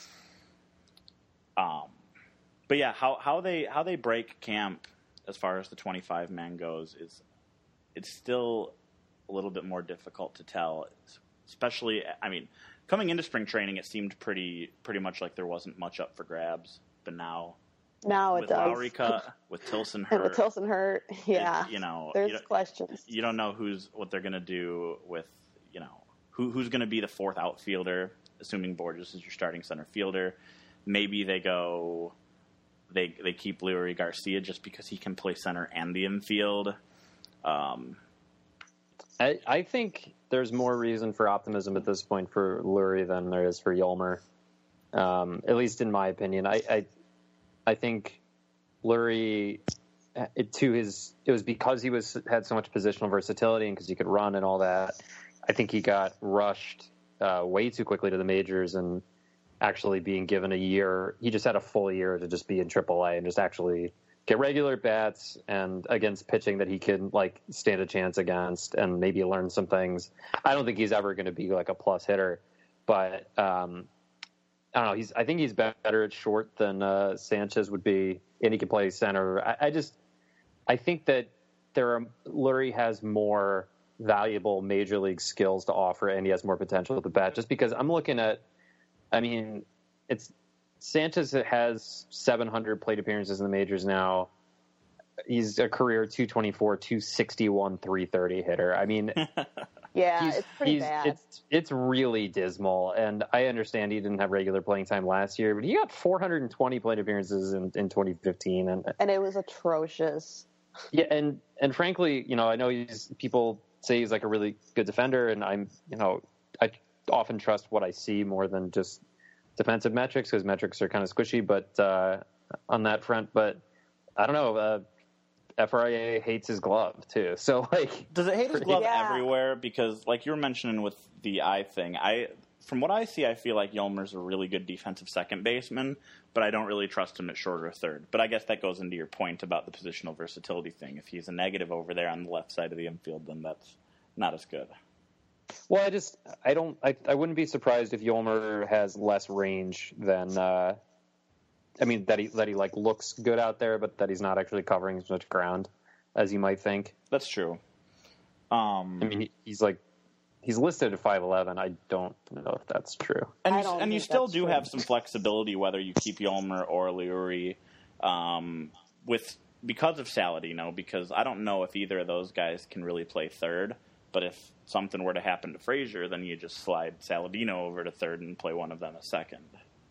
Um, but yeah, how, how they how they break camp as far as the twenty-five man goes is it's still a little bit more difficult to tell. Especially, I mean, coming into spring training, it seemed pretty pretty much like there wasn't much up for grabs. But now, Now it with does. Lowry cut, with Tilson hurt, And with Tilson hurt, yeah. it- you know, there's you don't- questions. you don't know who's what they're going to do with, you know, who who's going to be the fourth outfielder, assuming Borges is your starting center fielder. Maybe they go, they they keep Lurie Garcia just because he can play center and the infield. Um, I, I think there's more reason for optimism at this point for Lurie than there is for Yolmer, um, at least in my opinion. I I, I think Lurie, it, to his, it was because he was had so much positional versatility and because he could run and all that. I think he got rushed uh, way too quickly to the majors and actually being given a year. He just had a full year to just be in triple A and just actually get regular bats and against pitching that he can like stand a chance against and maybe learn some things. I don't think he's ever going to be like a plus hitter, but um, I don't know. He's I think he's better at short than uh, Sanchez would be, and he can play center. I, I just I think that there are Lurie has more valuable major league skills to offer, and he has more potential at the bat. Just because I'm looking at, I mean, it's Sanchez has seven hundred plate appearances in the majors now. He's a career two twenty-four, two sixty-one, three thirty hitter. I mean, yeah, he's, it's pretty he's, bad. It's it's really dismal, and I understand he didn't have regular playing time last year, but he got four hundred twenty plate appearances in, in twenty fifteen, and and it was atrocious. Yeah, and and frankly, you know, I know he's people say he's like a really good defender, and I'm, you know, I often trust what I see more than just defensive metrics because metrics are kind of squishy, but uh, on that front, but I don't know. Uh, F R I A hates his glove too, so like, does it hate his glove yeah. everywhere? Because like you were mentioning with the eye thing, I from what I see, I feel like Yolmer's a really good defensive second baseman, but I don't really trust him at short or third. But I guess that goes into your point about the positional versatility thing. If he's a negative over there on the left side of the infield, then that's not as good. Well, I just I don't I, I wouldn't be surprised if Yolmer has less range than. Uh, I mean that he that he like looks good out there, but that he's not actually covering as much ground as you might think. That's true. Um, I mean, he, he's like he's listed at five eleven. I don't know if that's true. And I you, don't and you think still that's do true. have some flexibility whether you keep Yolmer or Lurie um, with because of Saladino, because I don't know if either of those guys can really play third. But if something were to happen to Frazier, then you just slide Saladino over to third and play one of them a second.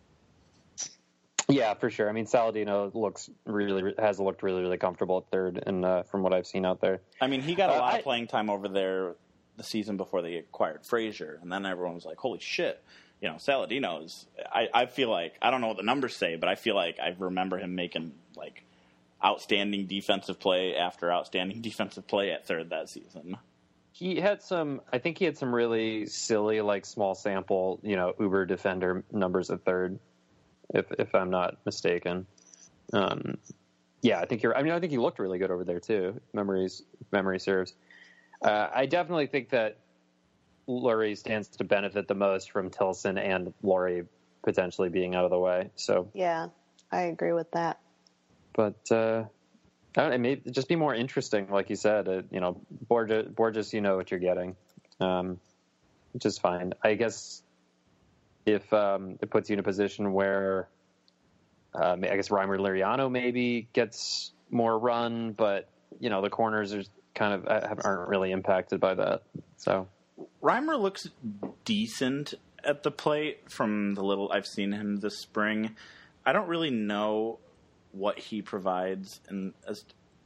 Yeah, for sure. I mean, Saladino looks really has looked really really comfortable at third, and uh, from what I've seen out there, I mean, he got a Uh, lot I- of playing time over there the season before they acquired Frazier, and then everyone was like, "Holy shit!" You know, Saladino's. I, I feel like I don't know what the numbers say, but I feel like I remember him making like outstanding defensive play after outstanding defensive play at third that season. he had some. I think he had some really silly, like small sample, you know, Uber defender numbers at third, if if I'm not mistaken. Um, yeah, I think you're. I mean, I think he looked really good over there too. Memories, memory serves. Uh, I definitely think that Lurie stands to benefit the most from Tilson and Lurie potentially being out of the way. So, Yeah, I agree with that. but uh, I don't know, it may just be more interesting, like you said. Uh, you know, Borges, Borges, you know what you're getting, um, which is fine. I guess if um, it puts you in a position where uh, I guess Reimer Liriano maybe gets more run, but you know the corners are kind of aren't really impacted by that. So Reimer looks decent at the plate from the little I've seen him this spring. I don't really know what he provides in, as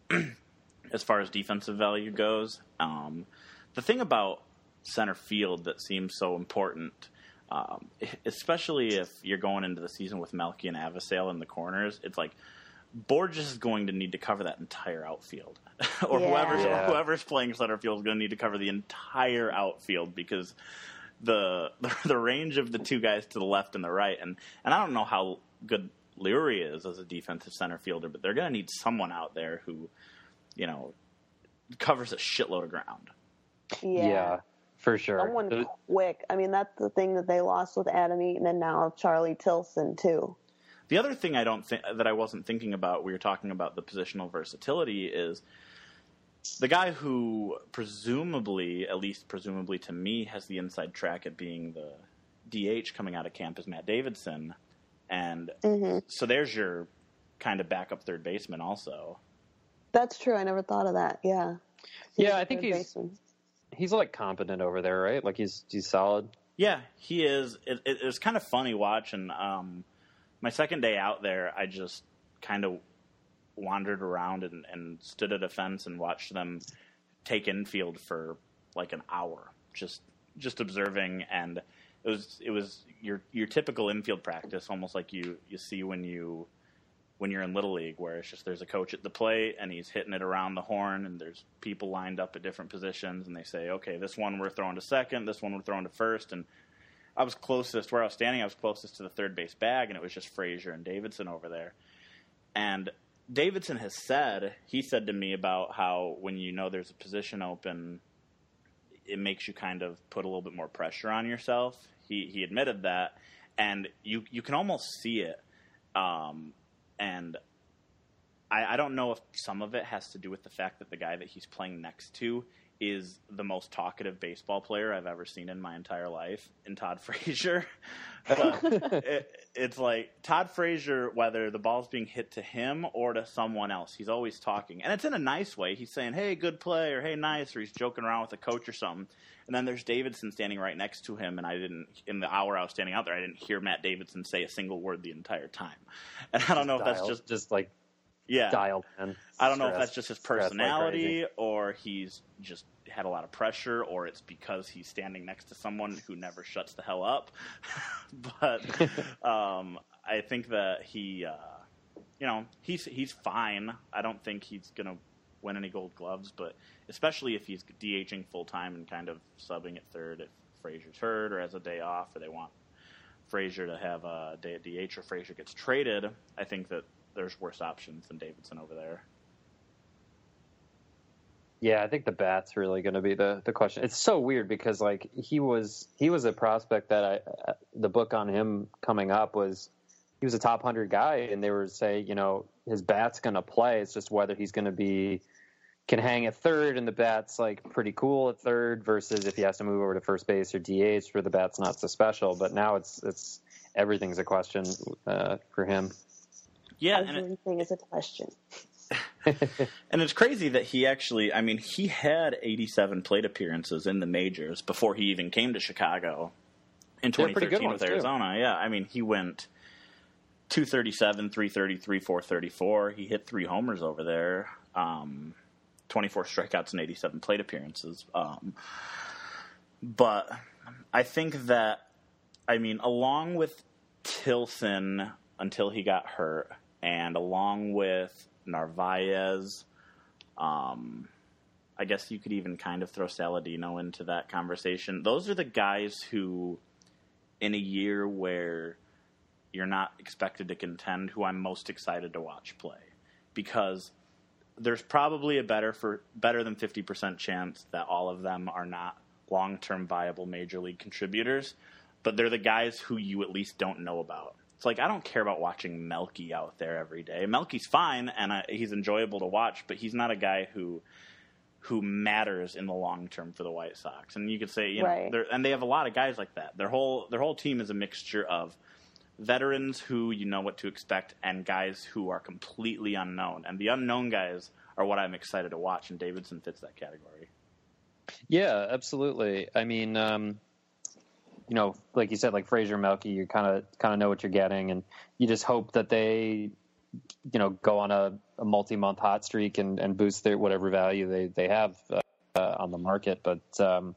as far as defensive value goes. Um, the thing about center field that seems so important, um, especially if you're going into the season with Melky and Avasale in the corners, it's like Borges is going to need to cover that entire outfield. or Yeah. whoever's, Yeah. whoever's playing center field is going to need to cover the entire outfield because the the range of the two guys to the left and the right, and, and I don't know how good Lurie is as a defensive center fielder, but they're going to need someone out there who, you know, covers a shitload of ground. Yeah. yeah, for sure. Someone Uh, quick. I mean, that's the thing that they lost with Adam Eaton and now Charlie Tilson, too. The other thing I don't think that I wasn't thinking about, we were talking about the positional versatility, is the guy who presumably, at least presumably to me, has the inside track at being the D H coming out of camp is Matt Davidson. And Mm-hmm. so there's your kind of backup third baseman also. That's true. I never thought of that. Yeah. Yeah, a I think third he's- baseman. he's like competent over there, right? Like he's he's solid. Yeah, he is. It, it, it was kind of funny watching. Um, my second day out there, I just kind of wandered around and, and stood at a fence and watched them take infield for like an hour, just just observing. And it was it was your your typical infield practice, almost like you, you see when you when you're in Little League, where it's just there's a coach at the plate and he's hitting it around the horn, and there's people lined up at different positions, and they say, okay, this one we're throwing to second, this one we're throwing to first, and I was closest, where I was standing, I was closest to the third base bag, and it was just Frazier and Davidson over there. And Davidson has said, he said to me about how when you know there's a position open, it makes you kind of put a little bit more pressure on yourself. He he admitted that, and you you can almost see it. Um, and I, I don't know if some of it has to do with the fact that the guy that he's playing next to is the most talkative baseball player I've ever seen in my entire life, in Todd Frazier. But it, it's like Todd Frazier, whether the ball's being hit to him or to someone else, he's always talking. And it's in a nice way. He's saying, hey, good play, or hey, nice, or he's joking around with a coach or something. And then there's Davidson standing right next to him, and I didn't, in the hour I was standing out there, I didn't hear Matt Davidson say a single word the entire time. And I don't know if that's just... Just like... Yeah, dialed in. I don't know Stress. if that's just his Stress personality, like or he's just had a lot of pressure, or it's because he's standing next to someone who never shuts the hell up. But um, I think that he, uh, you know, he's he's fine. I don't think he's gonna win any Gold Gloves, but especially if he's DHing full time and kind of subbing at third if Frazier's hurt or has a day off, or they want Frazier to have a day at D H, or Frazier gets traded. I think that there's worse options than Davidson over there. Yeah, I think the bat's really going to be the, the question. It's so weird because like he was he was a prospect that I uh, the book on him coming up was he was a top one hundred guy, and they were saying, you know, his bat's going to play. It's just whether he's going to be can hang at third, and the bat's like pretty cool at third, versus if he has to move over to first base or D H where the bat's not so special. But now it's it's everything's a question uh, for him. Yeah, everything is a question. And it's crazy that he actually, I mean, he had eighty-seven plate appearances in the majors before he even came to Chicago in twenty thirteen with Arizona. Too. Yeah, I mean, he went two thirty-seven, three thirty-three, four thirty-four. He hit three homers over there, um, twenty-four strikeouts and eighty-seven plate appearances. Um, but I think that, I mean, along with Tilson until he got hurt, and along with Narvaez, um, I guess you could even kind of throw Saladino into that conversation. Those are the guys who, in a year where you're not expected to contend, who I'm most excited to watch play. Because there's probably a better for better than fifty percent chance that all of them are not long-term viable major league contributors, but they're the guys who you at least don't know about. It's like, I don't care about watching Melky out there every day. Melky's fine, and I, he's enjoyable to watch, but he's not a guy who who matters in the long term for the White Sox. And you could say, you know, right. and they have a lot of guys like that. Their whole their whole team is a mixture of veterans who you know what to expect and guys who are completely unknown. And the unknown guys are what I'm excited to watch, and Davidson fits that category. Yeah, absolutely. I mean, um, you know, like you said, like Frazier, Melky, you kind of kind of know what you're getting, and you just hope that they, you know, go on a, a multi-month hot streak and, and boost their whatever value they they have uh, uh, on the market. But um,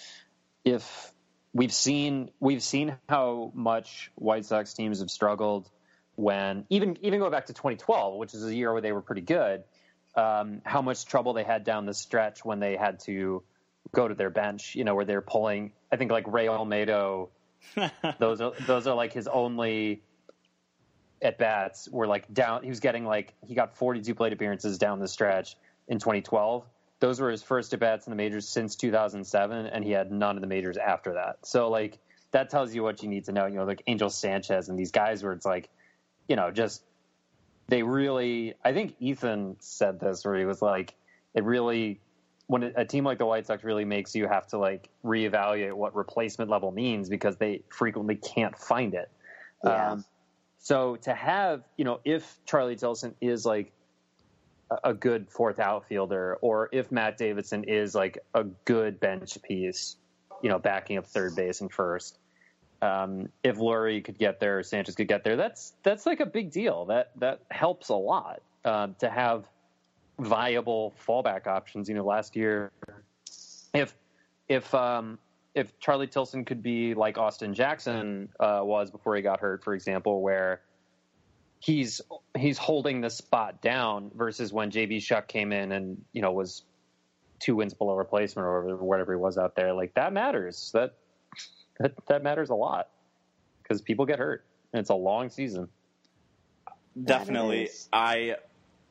if we've seen we've seen how much White Sox teams have struggled when even even go back to twenty twelve, which is a year where they were pretty good. Um, how much trouble they had down the stretch when they had to go to their bench, you know, where they're pulling, I think like Ray Olmedo, those are, those are like his only at bats were like down. He was getting like, he got forty-two plate appearances down the stretch in twenty twelve. Those were his first at bats in the majors since two thousand seven. And he had none of the majors after that. So like, that tells you what you need to know, you know, like Angel Sanchez and these guys where it's like, you know, just, they really, I think Ethan said this where he was like, it really, when a team like the White Sox really makes you have to like reevaluate what replacement level means because they frequently can't find it. Yeah. Um, so to have, you know, if Charlie Tilson is like a, a good fourth outfielder, or if Matt Davidson is like a good bench piece, you know, backing up third base and first, um, if Lurie could get there, Sanchez could get there, that's, that's like a big deal. That, that helps a lot, uh, to have viable fallback options. You know, last year, if if um, if Charlie Tilson could be like Austin Jackson uh, was before he got hurt, for example, where he's he's holding the spot down versus when J B Shuck came in and, you know, was two wins below replacement or whatever he was out there, like that matters. That that, that matters a lot because people get hurt and it's a long season. Definitely. I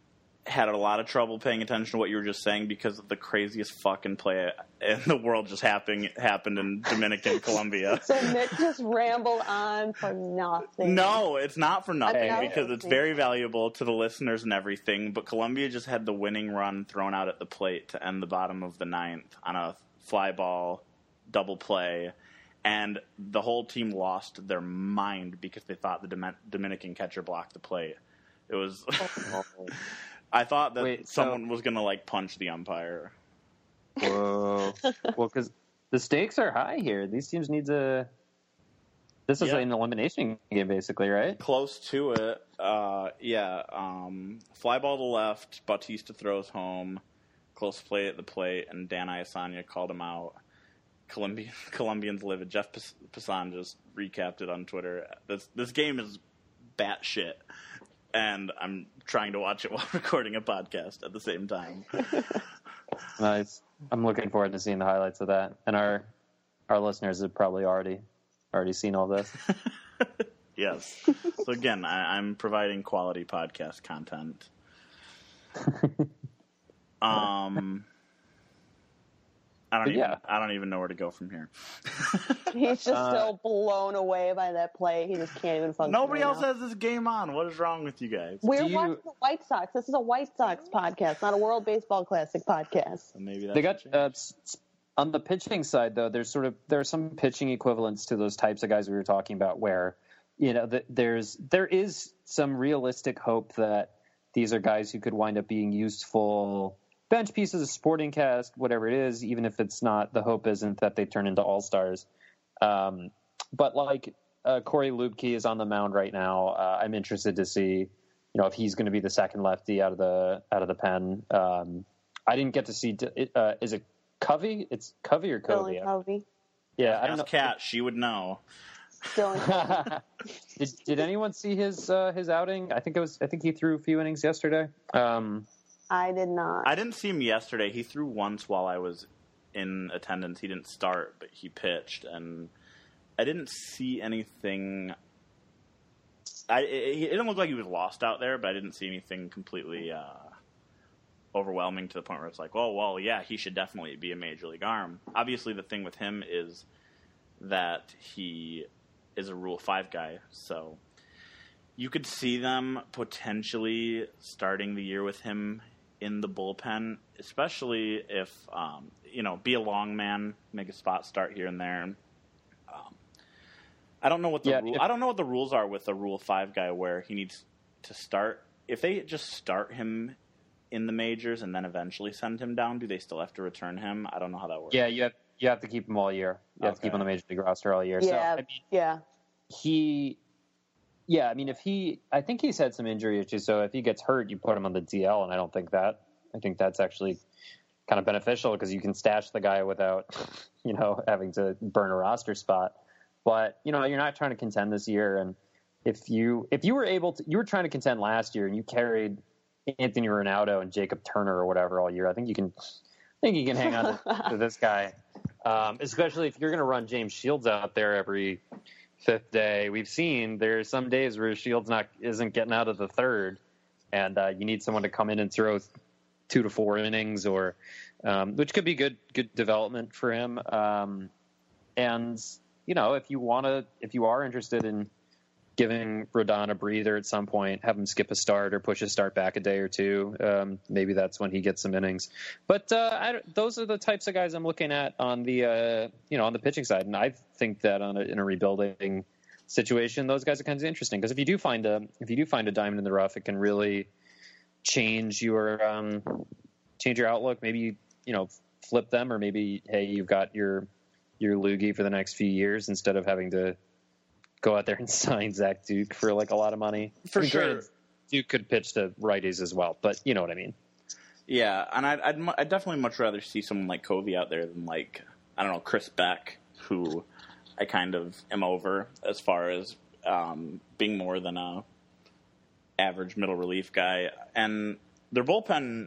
had a lot of trouble paying attention to what you were just saying because of the craziest fucking play in the world just happened happened in Dominican Columbia. So Nick just rambled on for nothing. No, it's not for nothing Okay. because it's very valuable to the listeners and everything. But Columbia just had the winning run thrown out at the plate to end the bottom of the ninth on a fly ball double play. And the whole team lost their mind because they thought the Dom- Dominican catcher blocked the plate. It was... I thought that Wait, someone so, was going to, like, punch the umpire. Whoa. Well, because the stakes are high here. These teams need to... This is Yeah. an elimination game, basically, right? Close to it. Uh, yeah. Um, fly ball to left. Bautista throws home. Close play at the plate. And Dan Iasanya called him out. Colombian, Colombians live it. Jeff Passan just recapped it on Twitter. This, this game is batshit. And I'm trying to watch it while recording a podcast at the same time. Nice. I'm looking forward to seeing the highlights of that. And our our listeners have probably already already seen all this. Yes. So again, I, I'm providing quality podcast content. Um, I don't But even. yeah. I don't even know where to go from here. He's just Uh, so blown away by that play. He just can't even function. Nobody right else now. has this game on. What is wrong with you guys? We're Do you- watching the White Sox. This is a White Sox podcast, not a World Baseball Classic podcast. Maybe that's They got a uh, s- s- on the pitching side, though. There's sort of there are some pitching equivalents to those types of guys we were talking about, where you know the, there's there is some realistic hope that these are guys who could wind up being useful bench pieces, a sporting cast, whatever it is. Even if it's not, the hope isn't that they turn into all stars. Um, but like uh, Corey Lubke is on the mound right now. Uh, I'm interested to see, you know, if he's going to be the second lefty out of the out of the pen. Um, I didn't get to see. Uh, is it Covey? It's Covey or Dylan Covey? Covey. Yeah, I don't know. Ask Kat. She would know. Dylan Covey. did Did anyone see his uh, his outing? I think it was. I think he threw a few innings yesterday. Um, I did not. I didn't see him yesterday. He threw once while I was in attendance. He didn't start, but he pitched, and I didn't see anything. I it, it didn't look like he was lost out there, but I didn't see anything completely uh, overwhelming to the point where it's like, oh, well, yeah, he should definitely be a major league arm. Obviously, the thing with him is that he is a Rule Five guy, so you could see them potentially starting the year with him in the bullpen, especially if, um, you know, be a long man, make a spot start here and there. Um, I don't know what the Yeah, rule, if- I don't know what the rules are with a Rule Five guy where he needs to start. If they just start him in the majors and then eventually send him down, do they still have to return him? I don't know how that works. yeah, you have you have to keep him all year. You have to keep him on the major league roster all year. So yeah, I mean, yeah. he, yeah, I mean, if he, I think he's had some injury issues. So if he gets hurt, you put him on the D L, and I don't think that. I think that's actually kind of beneficial because you can stash the guy without, you know, having to burn a roster spot. But you know, you're not trying to contend this year, and if you if you were able to, you were trying to contend last year, and you carried Anthony Ronaldo and Jacob Turner or whatever all year. I think you can, I think you can hang on to, to this guy, um, especially if you're going to run James Shields out there every fifth day. We've seen there's some days where Shields not isn't getting out of the third, and uh, you need someone to come in and throw two to four innings, or um, which could be good good development for him. Um, and you know, if you want to, if you are interested in giving Rodon a breather at some point, have him skip a start or push his start back a day or two. Um, maybe that's when he gets some innings. But uh, I, those are the types of guys I'm looking at on the uh, you know on the pitching side, and I think that on a, in a rebuilding situation, those guys are kind of interesting because if you do find a if you do find a diamond in the rough, it can really change your um, change your outlook. Maybe you, you know flip them, or maybe hey, you've got your your loogie for the next few years instead of having to go out there and sign Zach Duke for like a lot of money. For I mean, sure. granted, Duke could pitch to righties as well, but you know what I mean. Yeah, and I'd, I'd, mu- I'd definitely much rather see someone like Covey out there than like, I don't know, Chris Beck, who I kind of am over as far as um, being more than a average middle relief guy. And their bullpen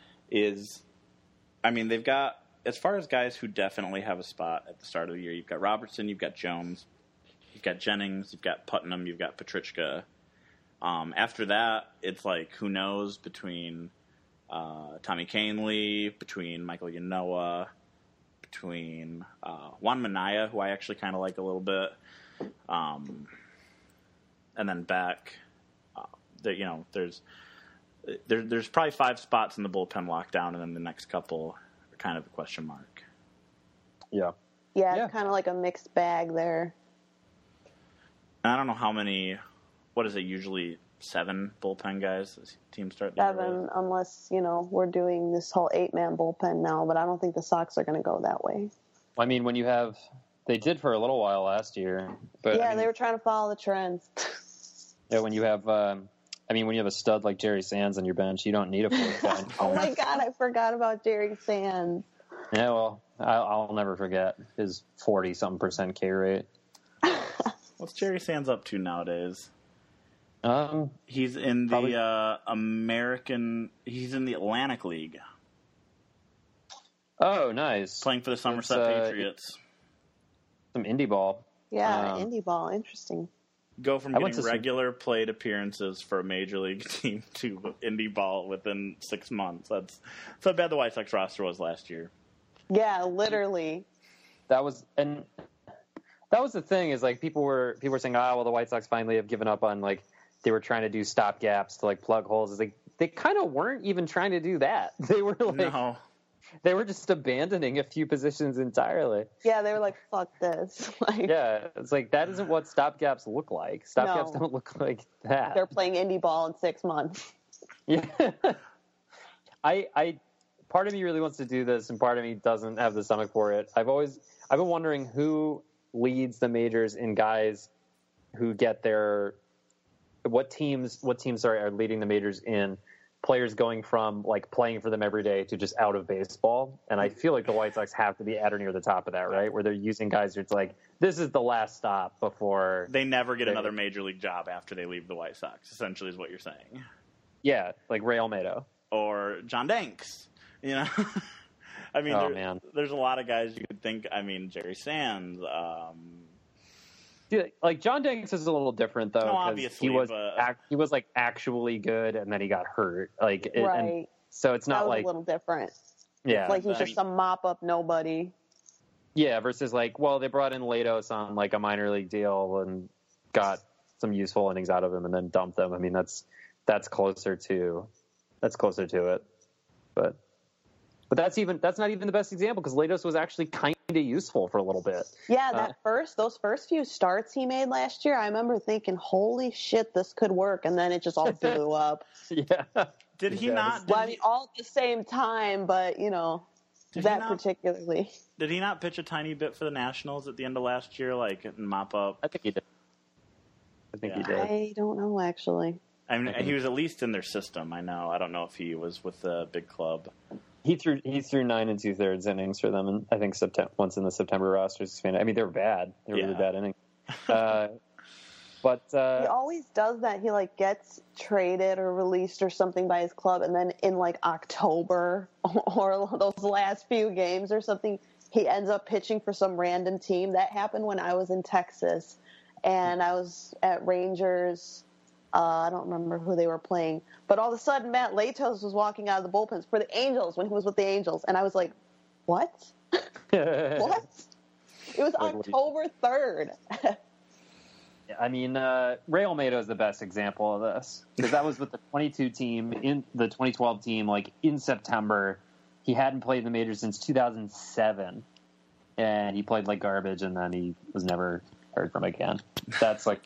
is, I mean, they've got, as far as guys who definitely have a spot at the start of the year, you've got Robertson, you've got Jones, you've got Jennings, you've got Putnam, you've got Petrichka. Um, after that, it's like, who knows between uh, Tommy Kahnle, between Michael Yanoa, between uh, Juan Minaya, who I actually kind of like a little bit, um, and then Beck. Uh, the, you know, there's there, there's probably five spots in the bullpen lockdown, and then the next couple are kind of a question mark. Yeah. Yeah, Yeah. it's kind of like a mixed bag there. And I don't know how many. What is it usually? Seven bullpen guys. This team start the year Seven, with? unless, you know, we're doing this whole eight-man bullpen now, but I don't think the Sox are going to go that way. I mean, when you have, they did for a little while last year, but yeah, I mean, they were trying to follow the trends. yeah, when you have, um, I mean, when you have a stud like Jerry Sands on your bench, you don't need a fourth guy. Oh my God, I forgot about Jerry Sands. Yeah, well, I'll, I'll never forget his forty something percent K rate. What's Jerry Sands up to nowadays? Um, He's in the Probably- uh, American. He's in the Atlantic League, oh, nice. playing for the Somerset uh, Patriots. Some indie ball. Yeah, Um, indie ball, interesting. Go from I went getting to some- regular plate appearances for a major league team to indie ball within six months. That's, that's how bad the White Sox roster was last year. Yeah, literally. That was, and that was the thing is like people were people were saying, oh, well, the White Sox finally have given up on like they were trying to do stop gaps to like plug holes. It's like they kind of weren't even trying to do that. They were like No. they were just abandoning a few positions entirely. Yeah, they were like, fuck this. Like, Yeah, it's like that isn't what stop gaps look like. Stop No. gaps don't look like that. they're playing indie ball in six months. Yeah. I I part of me really wants to do this and part of me doesn't have the stomach for it. I've always I've been wondering who leads the majors in guys who get their what teams what teams sorry are leading the majors in players going from like playing for them every day to just out of baseball. And I feel like the White Sox have to be at or near the top of that, right? Where they're using guys who it's like this is the last stop before They never get They- another major league job after they leave the White Sox, essentially is what you're saying. yeah, like Ray Almeida. Or John Danks, you know? I mean, Oh, there, man. there's a lot of guys you could think. I mean, Jerry Sands. Um, Yeah, like John Danks is a little different though No, because obviously, he was but- ac- he was like actually good and then he got hurt. Like, it, Right. and so it's That not was like a little different. yeah, Like, he's I just mean- some mop-up nobody. yeah. Versus like, well, they brought in Latos on like a minor league deal and got some useful innings out of him and then dumped them. I mean, that's that's closer to that's closer to it, but. But that's even that's not even the best example because Latos was actually kind of useful for a little bit. Yeah, that Uh, first, those first few starts he made last year, I remember thinking, holy shit, this could work. And then it just all blew up. Yeah. did he Yeah, not? Did, Well, I he, mean, all at the same time, but, you know, Did he that not- particularly. did he not pitch a tiny bit for the Nationals at the end of last year, like and mop up? I think he did. I think he Yeah. did. I don't know, actually. I mean, I think- he was at least in their system. I know. I don't know if he was with the big club. He threw he threw nine and two thirds innings for them, and I think September once in the September rosters expanded. I mean, they were bad; they were really Yeah. bad innings. Uh, but He uh, always does that. He, like, gets traded or released or something by his club, and then in, like, October or those last few games or something, he ends up pitching for some random team. That happened when I was in Texas, and I was at Rangers. Uh, I don't remember who they were playing. But all of a sudden, Matt Latos was walking out of the bullpens for the Angels when he was with the Angels. And I was like, what? What? It was Like, what do you- October third. I mean, uh, Ray Almeida is the best example of this because that was with the twenty-two team in the twenty twelve team, like in September. He hadn't played in the majors since two thousand seven, and he played like garbage, and then he was never heard from again. That's like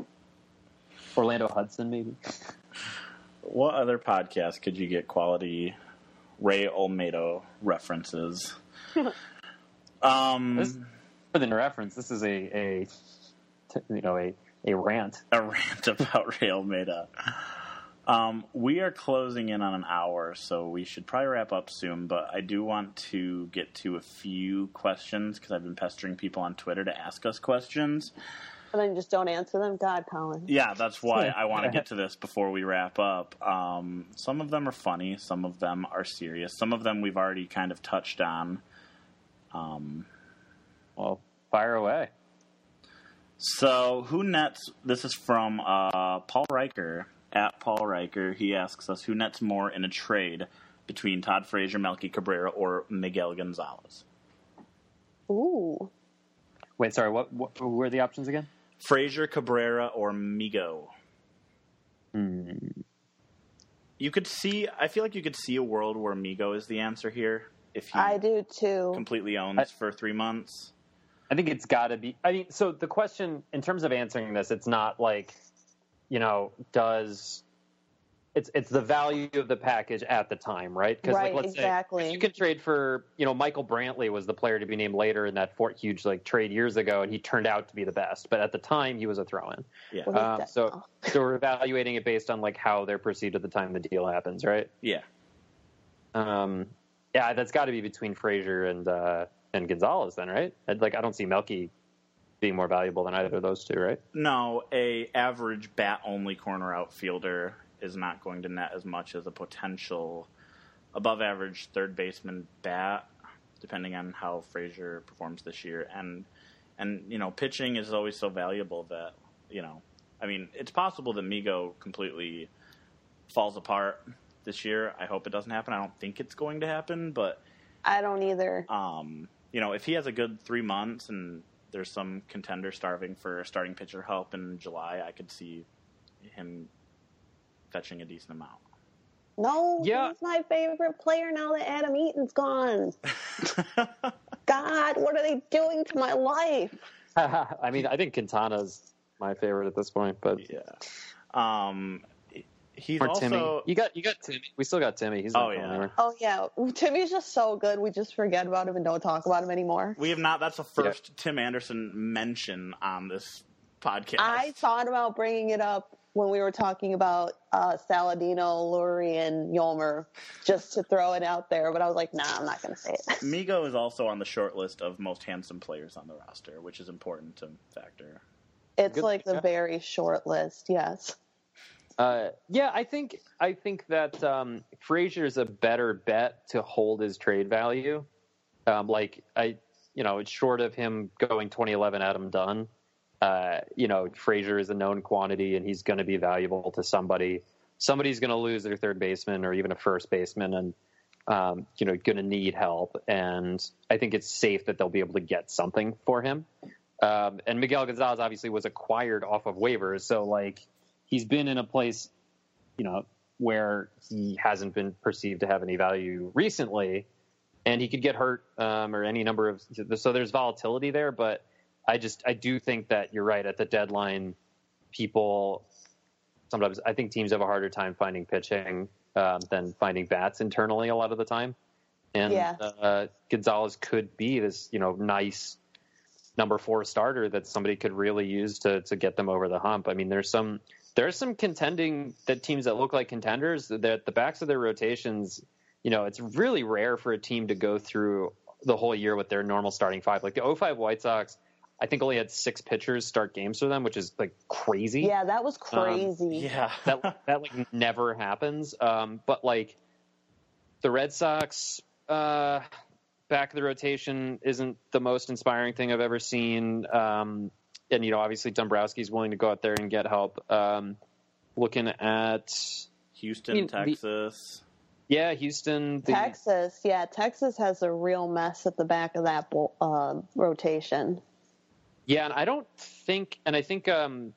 Orlando Hudson, maybe. What other podcast could you get quality Ray Olmedo references? um, This, for the reference, this is a, a you know a, a rant. a rant about Ray Olmedo. Um, we are closing in on an hour, so we should probably wrap up soon, but I do want to get to a few questions because I've been pestering people on Twitter to ask us questions. And then just don't answer them. God, Colin. Yeah, that's why I want to get to this before we wrap up. Um, some of them are funny. Some of them are serious. Some of them we've already kind of touched on. Um, Well, fire away. so who nets, this is from uh, Paul Riker, at Paul Riker. He asks us, who nets more in a trade, between Todd Frazier, Melky Cabrera, or Miguel Gonzalez. Ooh. Wait, sorry. What, what were the options again? Frazier, Cabrera, or Migo. Hmm. You could see. I feel like you could see a world where Migo is the answer here if he I do too. completely owns I, for three months. I think it's got to be. I mean, so the question in terms of answering this, it's not like, you know, does it's it's the value of the package at the time, right? Because right, like, let's exactly. say if you can trade for, you know, Michael Brantley was the player to be named later in that Fort huge like trade years ago, and he turned out to be the best. But at the time, he was a throw-in. Yeah. Well, Um, so so we're evaluating it based on like how they're perceived at the time the deal happens, right? Yeah. Um, yeah, that's got to be between Frazier and uh, and Gonzalez, then, right? I'd, like, I don't see Melky being more valuable than either of those two, right? No, a average bat only corner outfielder is not going to net as much as a potential above average third baseman bat, depending on how Frazier performs this year. And and you know, pitching is always so valuable that, you know, I mean, it's possible that Migo completely falls apart this year. I hope it doesn't happen. I don't think it's going to happen, but I don't either. Um, you know, if he has a good three months and there's some contender starving for starting pitcher help in July, I could see him fetching a decent amount. No, Yeah. he's my favorite player now that Adam Eaton's gone. God, what are they doing to my life? I mean, I think Quintana's my favorite at this point, but yeah. Um, he's or also Timmy. You got you got Timmy. We still got Timmy. He's not Oh, going yeah. anywhere. Oh, yeah. Timmy's just so good. We just forget about him and don't talk about him anymore. we have not. That's the first Tim Anderson mention on this podcast. I thought about bringing it up when we were talking about uh, Saladino, Lurie, and Yolmer, just to throw it out there, but I was like, nah, I'm not going to say it. Migo is also on the short list of most handsome players on the roster, which is important to factor. It's Good- like the yeah. very short list, yes. Uh, yeah, I think I think that um, Frazier's a better bet to hold his trade value. Um, like I, you know, it's short of him going twenty eleven Adam Dunn. Uh, you know, Frazier is a known quantity, and he's going to be valuable to somebody. Somebody's going to lose their third baseman or even a first baseman, and um, you know, going to need help. And I think it's safe that they'll be able to get something for him. Um, and Miguel Gonzalez obviously was acquired off of waivers, so like he's been in a place, you know, where he hasn't been perceived to have any value recently, and he could get hurt um, or any number of. So there's volatility there, but. I just I do think that you're right at the deadline. People sometimes I think teams have a harder time finding pitching um, than finding bats internally a lot of the time, and Yeah. uh, Gonzalez could be this you know nice number four starter that somebody could really use to to get them over the hump. I mean, there's some there's some contending that teams that look like contenders that at the backs of their rotations. You know, it's really rare for a team to go through the whole year with their normal starting five. Like the oh five White Sox. I think only had six pitchers start games for them, which is like crazy. Yeah, that was crazy. Yeah. that that like never happens. Um, but like the Red Sox uh, back of the rotation isn't the most inspiring thing I've ever seen. Um, and you know, obviously Dombrowski's willing to go out there and get help. Um, looking at Houston, I mean, Texas. The, yeah, Houston, the, Texas, yeah, Texas has a real mess at the back of that uh, rotation. Yeah, and I don't think, and I think, um,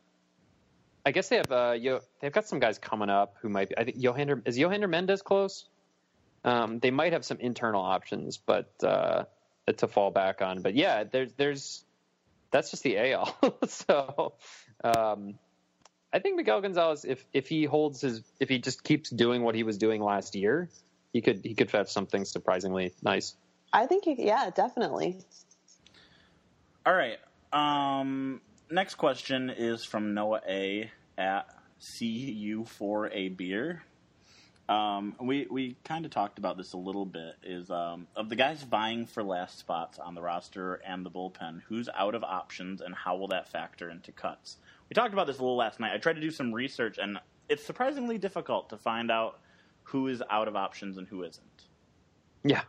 I guess they have, uh, Yo, they've got some guys coming up who might be. I think Yohander is Yohander Mendez close. Um, they might have some internal options, but uh, to fall back on. But yeah, there's there's that's just the A L. So um, I think Miguel Gonzalez, if if he holds his, if he just keeps doing what he was doing last year, he could he could fetch something surprisingly nice. I think, you, yeah, definitely. All right. Um, next question is from Noah A at C U four A Beer. Um, we we kind of talked about this a little bit. Is um, of the guys vying for last spots on the roster and the bullpen, who's out of options, and how will that factor into cuts? We talked about this a little last night. I tried to do some research, and it's surprisingly difficult to find out who is out of options and who isn't. Yeah.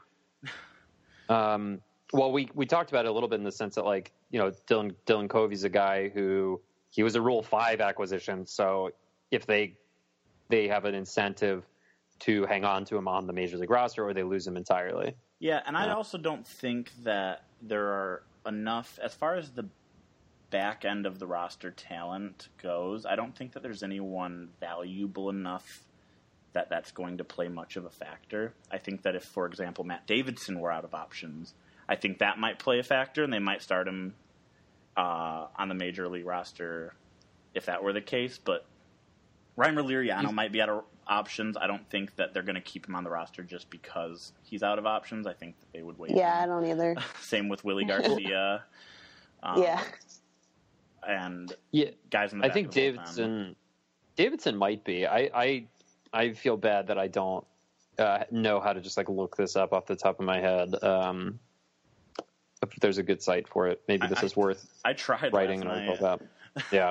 um. Well, we, we talked about it a little bit in the sense that, like, you know, Dylan Dylan Covey's a guy who he was a Rule Five acquisition. So if they they have an incentive to hang on to him on the Major League roster, or they lose him entirely. Yeah, and I Uh, also don't think that there are enough, as far as the back end of the roster talent goes, I don't think that there's anyone valuable enough that that's going to play much of a factor. I think that if, for example, Matt Davidson were out of options, I think that might play a factor, and they might start him uh, on the Major League roster if that were the case. But Reimer Liriano might be out of options. I don't think that they're going to keep him on the roster just because he's out of options. I think that they would wait. Yeah, I don't either. Same with Willie Garcia. um, yeah. And yeah, guys in the I back think of the bullpen. Davidson Davidson might be. I, I I feel bad that I don't uh, know how to just like look this up off the top of my head. Um, if there's a good site for it, maybe this I, is worth I tried writing an last article night. about. Yeah.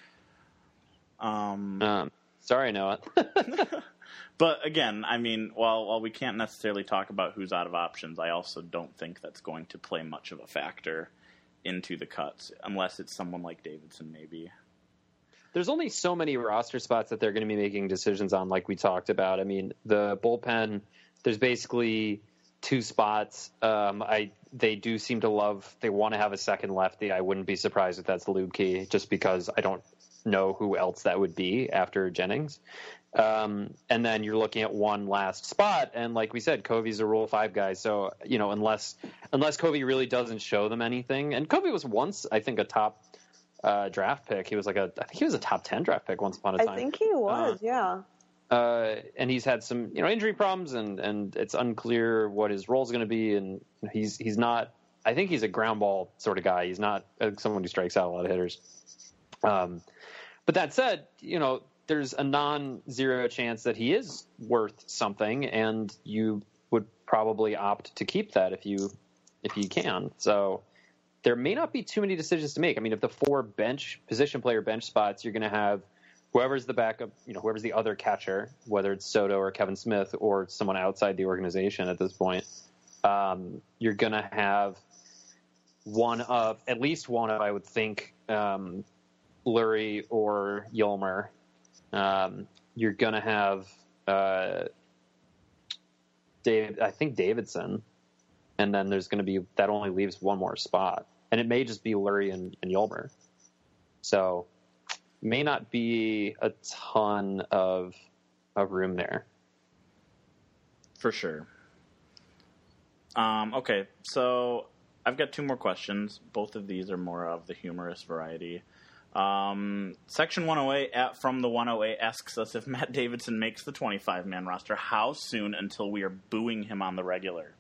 Um, Um, sorry, Noah. but again, I mean, while while we can't necessarily talk about who's out of options, I also don't think that's going to play much of a factor into the cuts, unless it's someone like Davidson, maybe. There's only so many roster spots that they're going to be making decisions on, like we talked about. I mean, the bullpen, there's basically two spots. Um, I they do seem to love. They want to have a second lefty. I wouldn't be surprised if that's Lubke, just because I don't know who else that would be after Jennings. Um, and then you're looking at one last spot, and like we said, Covey's a Rule Five guy. So you know, unless unless Covey really doesn't show them anything, and Covey was once, I think, a top uh, draft pick. He was like a, I think he was a top ten draft pick once upon a time. I think he was, uh, yeah. Uh, and he's had some, you know, injury problems, and, and it's unclear what his role is going to be. And he's he's not. I think he's a ground ball sort of guy. He's not uh, someone who strikes out a lot of hitters. Um, but that said, you know, there's a non-zero chance that he is worth something, and you would probably opt to keep that if you if you can. So there may not be too many decisions to make. I mean, if the four bench position player bench spots, you're going to have whoever's the backup, you know, whoever's the other catcher, whether it's Soto or Kevin Smith or someone outside the organization at this point. Um, you're going to have one of, at least one of, I would think, um, Lurie or Yolmer. Um, you're going to have, uh, Dave, I think Davidson. And then there's going to be, that only leaves one more spot. And it may just be Lurie and, and Yolmer. So may not be a ton of of room there. For sure. Um, okay, so I've got two more questions. Both of these are more of the humorous variety. Um, Section one oh eight at From the one oh eight asks us if Matt Davidson makes the twenty-five man roster, how soon until we are booing him on the regular?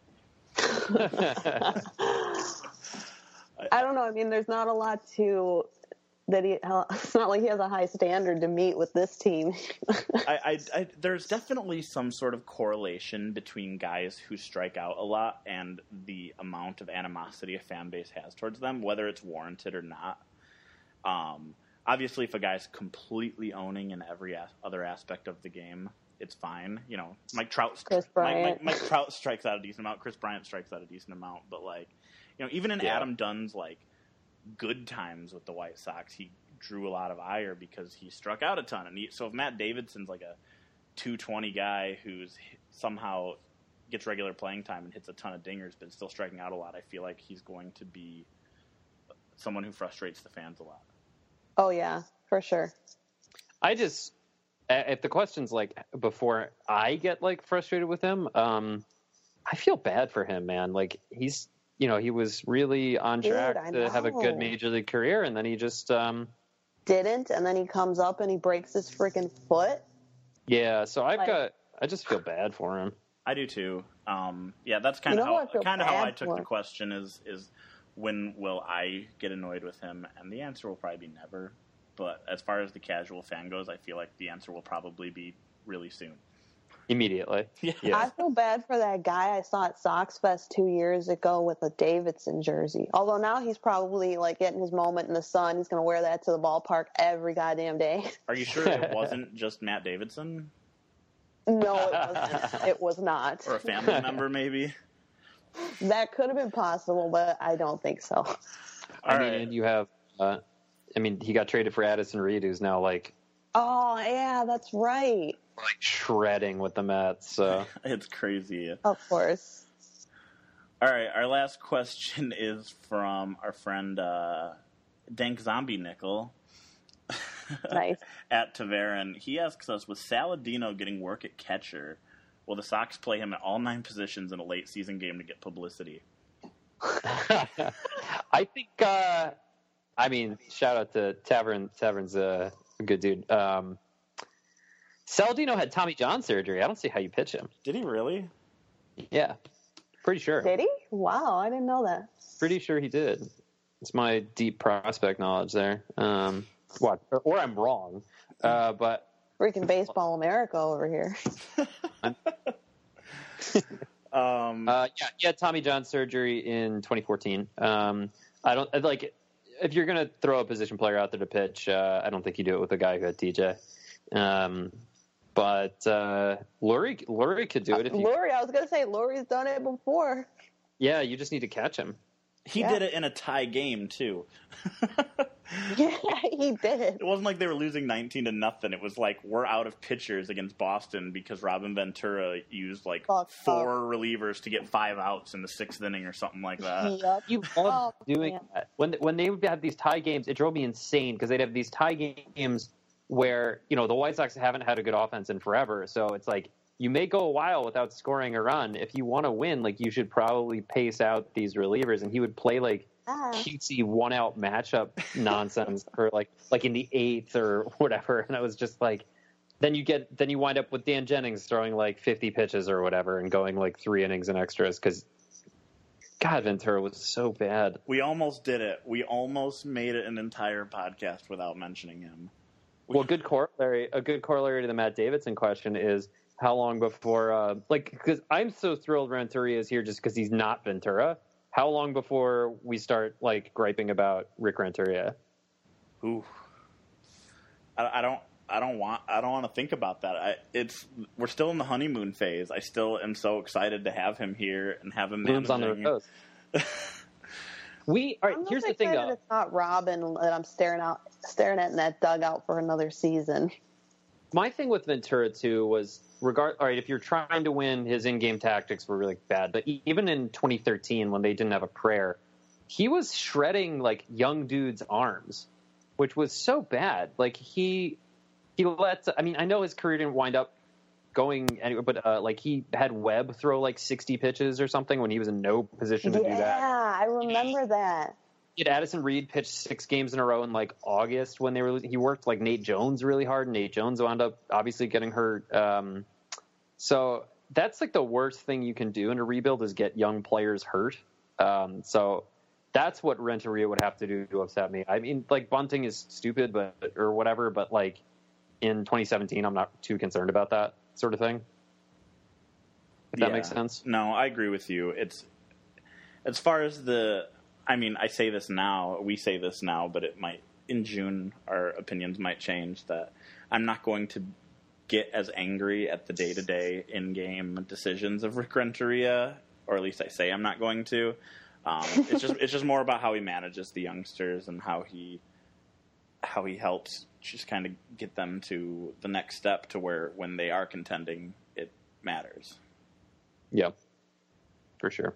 I don't know. I mean, there's not a lot to that he. It's not like he has a high standard to meet with this team. I, I, I, there's definitely some sort of correlation between guys who strike out a lot and the amount of animosity a fan base has towards them, whether it's warranted or not. Um, obviously, if a guy's completely owning in every as- other aspect of the game, it's fine. You know, Mike Trout, Chris Bryant. Mike, Mike, Mike Trout strikes out a decent amount. Chris Bryant strikes out a decent amount. But like, you know, even in Yeah. Adam Dunn's like good times with the White Sox, he drew a lot of ire because he struck out a ton. And he, so if Matt Davidson's like a two twenty guy who's somehow gets regular playing time and hits a ton of dingers, but still striking out a lot, I feel like he's going to be someone who frustrates the fans a lot. Oh yeah, for sure. I just, if the question's like before I get like frustrated with him, um, I feel bad for him, man. Like he's, you know, he was really on Dude, track I to have a good know. major league career, and then he just, um, Didn't, and then he comes up and he breaks his freaking foot. yeah. So I've Like- got, I just feel bad for him. I do too. Um, yeah, that's kind You of know who how I feel kind of how I bad took for? the question is is when will I get annoyed with him? And the answer will probably be never. But as far as the casual fan goes, I feel like the answer will probably be really soon. Immediately. Yeah. Yeah. I feel bad for that guy I saw at Sox Fest two years ago with a Davidson jersey. Although now he's probably like getting his moment in the sun. He's going to wear that to the ballpark every goddamn day. Are you sure it wasn't just Matt Davidson No, it wasn't. It was not. or a family member maybe? That could have been possible, but I don't think so. I All mean, right. and you have, uh, I mean, he got traded for Addison Reed, who's now like, Oh, yeah, that's right. like shredding with the Mets. So it's crazy. Of course. All right, our last question is from our friend uh, Dank Zombie Nickel. Nice. At Taverin. He asks us, with Saladino getting work at catcher, will the Sox play him at all nine positions in a late season game to get publicity? I think, uh, I mean, shout out to Tavern. Tavern's a good dude. Um, Saladino had Tommy John surgery. I don't see how you pitch him. Did he really? Yeah. Pretty sure. Did he? Wow, I didn't know that. Pretty sure he did. It's my deep prospect knowledge there. Um, what? Or, or I'm wrong. Uh, but Freaking Baseball America over here. um, uh, yeah, he had Tommy John surgery in twenty fourteen. Um, I don't like if you're gonna throw a position player out there to pitch. Uh, I don't think you do it with a guy who had T J. Um, but uh, Lurie, Lurie could do it if you. Lurie, I was gonna say Lurie's done it before. Yeah, you just need to catch him. he yeah. did it in a tie game too. Yeah, he did. It wasn't like they were losing nineteen to nothing. It was like we're out of pitchers against Boston because Robin Ventura used like Fuck four up. relievers to get five outs in the sixth inning or something like that. Yep. You love Oh, doing man. that. When when they would have these tie games, it drove me insane because they'd have these tie games where, you know, the White Sox haven't had a good offense in forever. So it's like you may go a while without scoring a run. If you want to win, like you should probably pace out these relievers. And he would play like Ah. cutesy one out matchup nonsense for like like in the eighth or whatever. And I was just like, then you get then you wind up with Dan Jennings throwing like fifty pitches or whatever and going like three innings and extras because God, Ventura was so bad. We almost did it. We almost made it an entire podcast without mentioning him. Well, good corollary. A good corollary to the Matt Davidson question is how long before, uh, like, because I'm so thrilled Renteria is here just because he's not Ventura. How long before we start like griping about Rick Renteria? Ooh, I, I don't. I don't want. I don't want to think about that. I, it's we're still in the honeymoon phase. I still am so excited to have him here and have him Blooms on the managing. rose. We all right. I'm Here's just the thing, excited though. it's not Robin that I'm staring out, staring at in that dugout for another season. My thing with Ventura too was regard. All right, if you're trying to win, his in-game tactics were really bad. But e- even in twenty thirteen, when they didn't have a prayer, he was shredding like young dudes' arms, which was so bad. Like he he let. I mean, I know his career didn't wind up going anywhere, but uh, like he had Webb throw like sixty pitches or something when he was in no position to Yeah, do that. I remember that. He had Addison Reed pitch six games in a row in like August when they were. He worked like Nate Jones really hard. Nate Jones wound up obviously getting hurt. Um, so that's like the worst thing you can do in a rebuild is get young players hurt. Um, so that's what Renteria would have to do to upset me. I mean, like bunting is stupid, but or whatever. But like in twenty seventeen, I'm not too concerned about that sort of thing. If that Yeah. makes sense. No, I agree with you. It's as far as the. I mean, I say this now. We say this now, but it might in June. Our opinions might change. That I'm not going to get as angry at the day-to-day in-game decisions of Rick Renteria, or at least I say I'm not going to. Um, it's just it's just more about how he manages the youngsters and how he how he helps just kind of get them to the next step to where when they are contending, it matters. Yeah, for sure.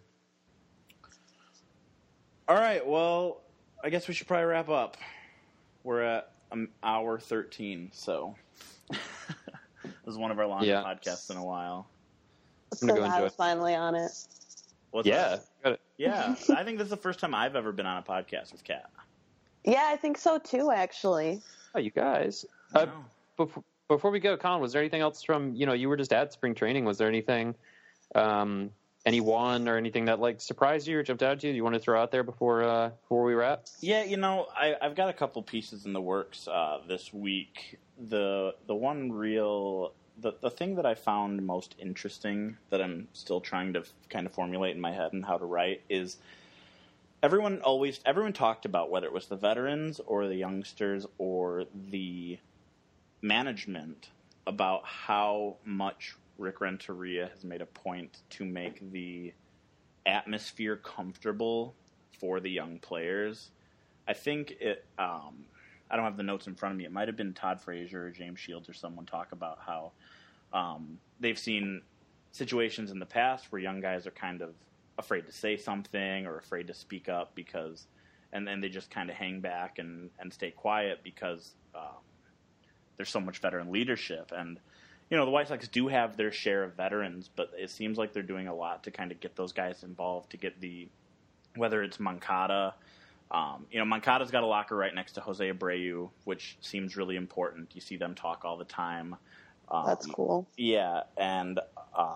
All right, well, I guess we should probably wrap up. We're at um, hour thirteen, so this is one of our longest Yeah. podcasts in a while. I'm gonna Because go I enjoy was it. finally on it. What's Yeah, up? got it. Yeah. I think this is the first time I've ever been on a podcast with Kat. Yeah, I think so too, actually. Oh, you guys. I Uh, know. before, before we go, Colin, was there anything else from, you know, you were just at spring training. Was there anything, um, anyone or anything that like surprised you or jumped out at you? You want to throw out there before, uh, before we wrap? Yeah, you know, I, I've got a couple pieces in the works uh, this week. The the one real the the thing that I found most interesting that I'm still trying to f- kind of formulate in my head and how to write is everyone always everyone talked about whether it was the veterans or the youngsters or the management about how much Rick Renteria has made a point to make the atmosphere comfortable for the young players. I think it, um, I don't have the notes in front of me. It might have been Todd Frazier or James Shields or someone talk about how Um, they've seen situations in the past where young guys are kind of afraid to say something or afraid to speak up because, and then they just kind of hang back and, and stay quiet because um, there's so much veteran leadership. And, you know, the White Sox do have their share of veterans, but it seems like they're doing a lot to kind of get those guys involved, to get the, whether it's Moncada. Um, you know, Moncada's got a locker right next to Jose Abreu, which seems really important. You see them talk all the time. Um, That's cool. Yeah, and uh,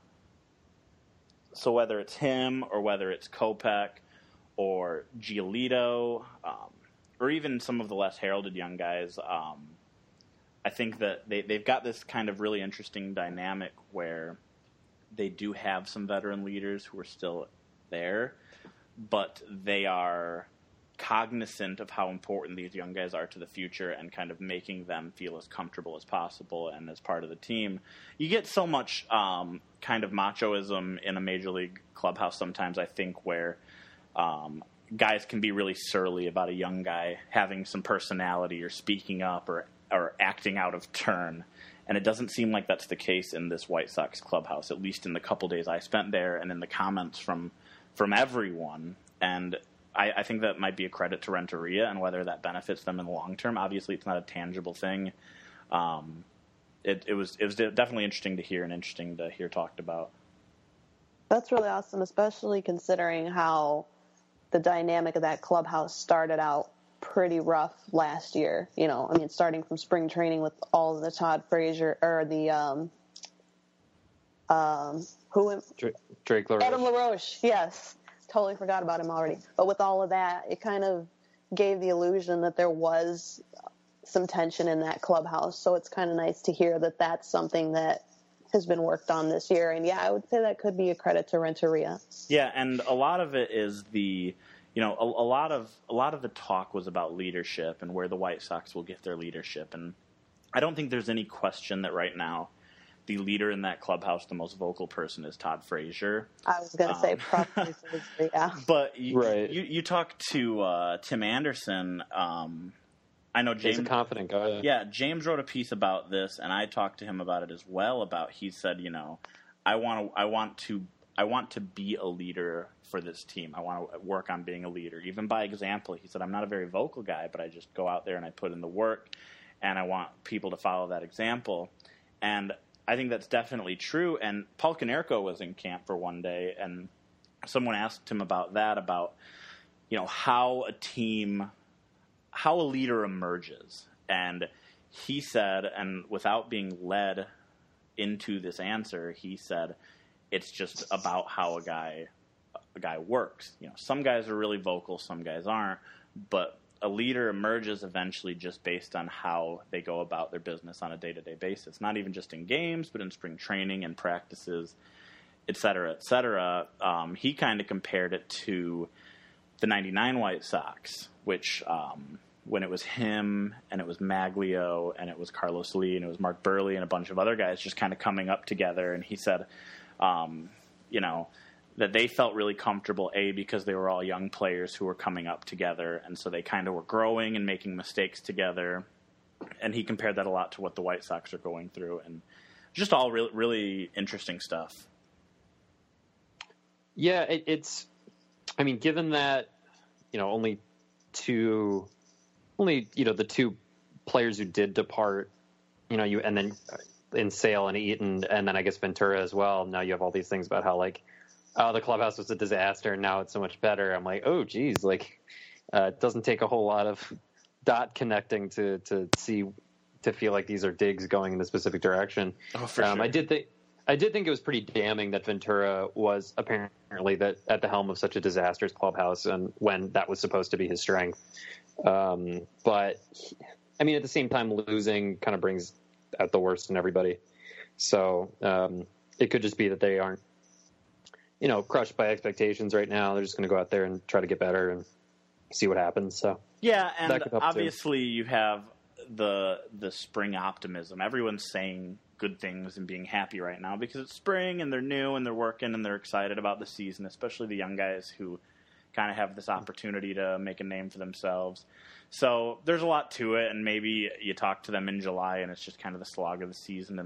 so whether it's him or whether it's Kopech or Giolito um, or even some of the less heralded young guys, um, I think that they, they've got this kind of really interesting dynamic where they do have some veteran leaders who are still there, but they are cognizant of how important these young guys are to the future and kind of making them feel as comfortable as possible and as part of the team. You get so much um, kind of machoism in a major league clubhouse sometimes, I think, where um, guys can be really surly about a young guy having some personality or speaking up or, or acting out of turn. And it doesn't seem like that's the case in this White Sox clubhouse, at least in the couple days I spent there and in the comments from from everyone. And I, I think that might be a credit to Renteria, and whether that benefits them in the long term. Obviously, it's not a tangible thing. Um, it, it was it was definitely interesting to hear and interesting to hear talked about. That's really awesome, especially considering how the dynamic of that clubhouse started out pretty rough last year. You know, I mean, starting from spring training with all of the Todd Frazier or the um, um, who Drake, Drake LaRoche. Adam LaRoche, yes. Totally forgot about him already. But with all of that, it kind of gave the illusion that there was some tension in that clubhouse. So it's kind of nice to hear that that's something that has been worked on this year. And yeah, I would say that could be a credit to Renteria. Yeah, and a lot of it is the, you know, a, a lot of a lot of the talk was about leadership and where the White Sox will get their leadership. And I don't think there's any question that right now the leader in that clubhouse, the most vocal person, is Todd Frazier. I was going to um, say probably Frazier, yeah. But you, right. you, you talk to uh, Tim Anderson. Um, I know James. He's a confident guy. Yeah, James wrote a piece about this, and I talked to him about it as well. About he said, you know, I want to, I want to, I want to be a leader for this team. I want to work on being a leader, even by example. He said, I'm not a very vocal guy, but I just go out there and I put in the work, and I want people to follow that example. And I think that's definitely true. And Paul Konerko was in camp for one day, and someone asked him about that, about, you know, how a team, how a leader emerges. And he said, and without being led into this answer, he said, it's just about how a guy, a guy works. You know, some guys are really vocal, some guys aren't, but a leader emerges eventually just based on how they go about their business on a day-to-day basis, not even just in games, but in spring training and practices, et cetera, et cetera. Um, he kind of compared it to the ninety-nine White Sox, which um, when it was him and it was Maglio and it was Carlos Lee and it was Mark Burley and a bunch of other guys just kind of coming up together. And he said, um, you know, that they felt really comfortable, A, because they were all young players who were coming up together, and so they kind of were growing and making mistakes together. And he compared that a lot to what the White Sox are going through, and just all really, really interesting stuff. Yeah, it, it's, I mean, given that, you know, only two, only, you know, the two players who did depart, you know, you, and then in Sale and Eaton, and then I guess Ventura as well. Now you have all these things about how, like, oh, the clubhouse was a disaster, and now it's so much better. I'm like, oh, geez, like, uh, it doesn't take a whole lot of dot connecting to, to see, to feel like these are digs going in a specific direction. Oh, for um, sure. I did think, I did think it was pretty damning that Ventura was apparently that at the helm of such a disastrous clubhouse, and when that was supposed to be his strength. Um, but I mean, at the same time, losing kind of brings out the worst in everybody. So um, it could just be that they aren't, you know, crushed by expectations right now. They're just going to go out there and try to get better and see what happens. So yeah, and obviously too. You have the the spring optimism. Everyone's saying good things and being happy right now because it's spring and they're new and they're working and they're excited about the season, especially the young guys who kind of have this opportunity to make a name for themselves. So there's a lot to it, and maybe you talk to them in July and it's just kind of the slog of the season and they're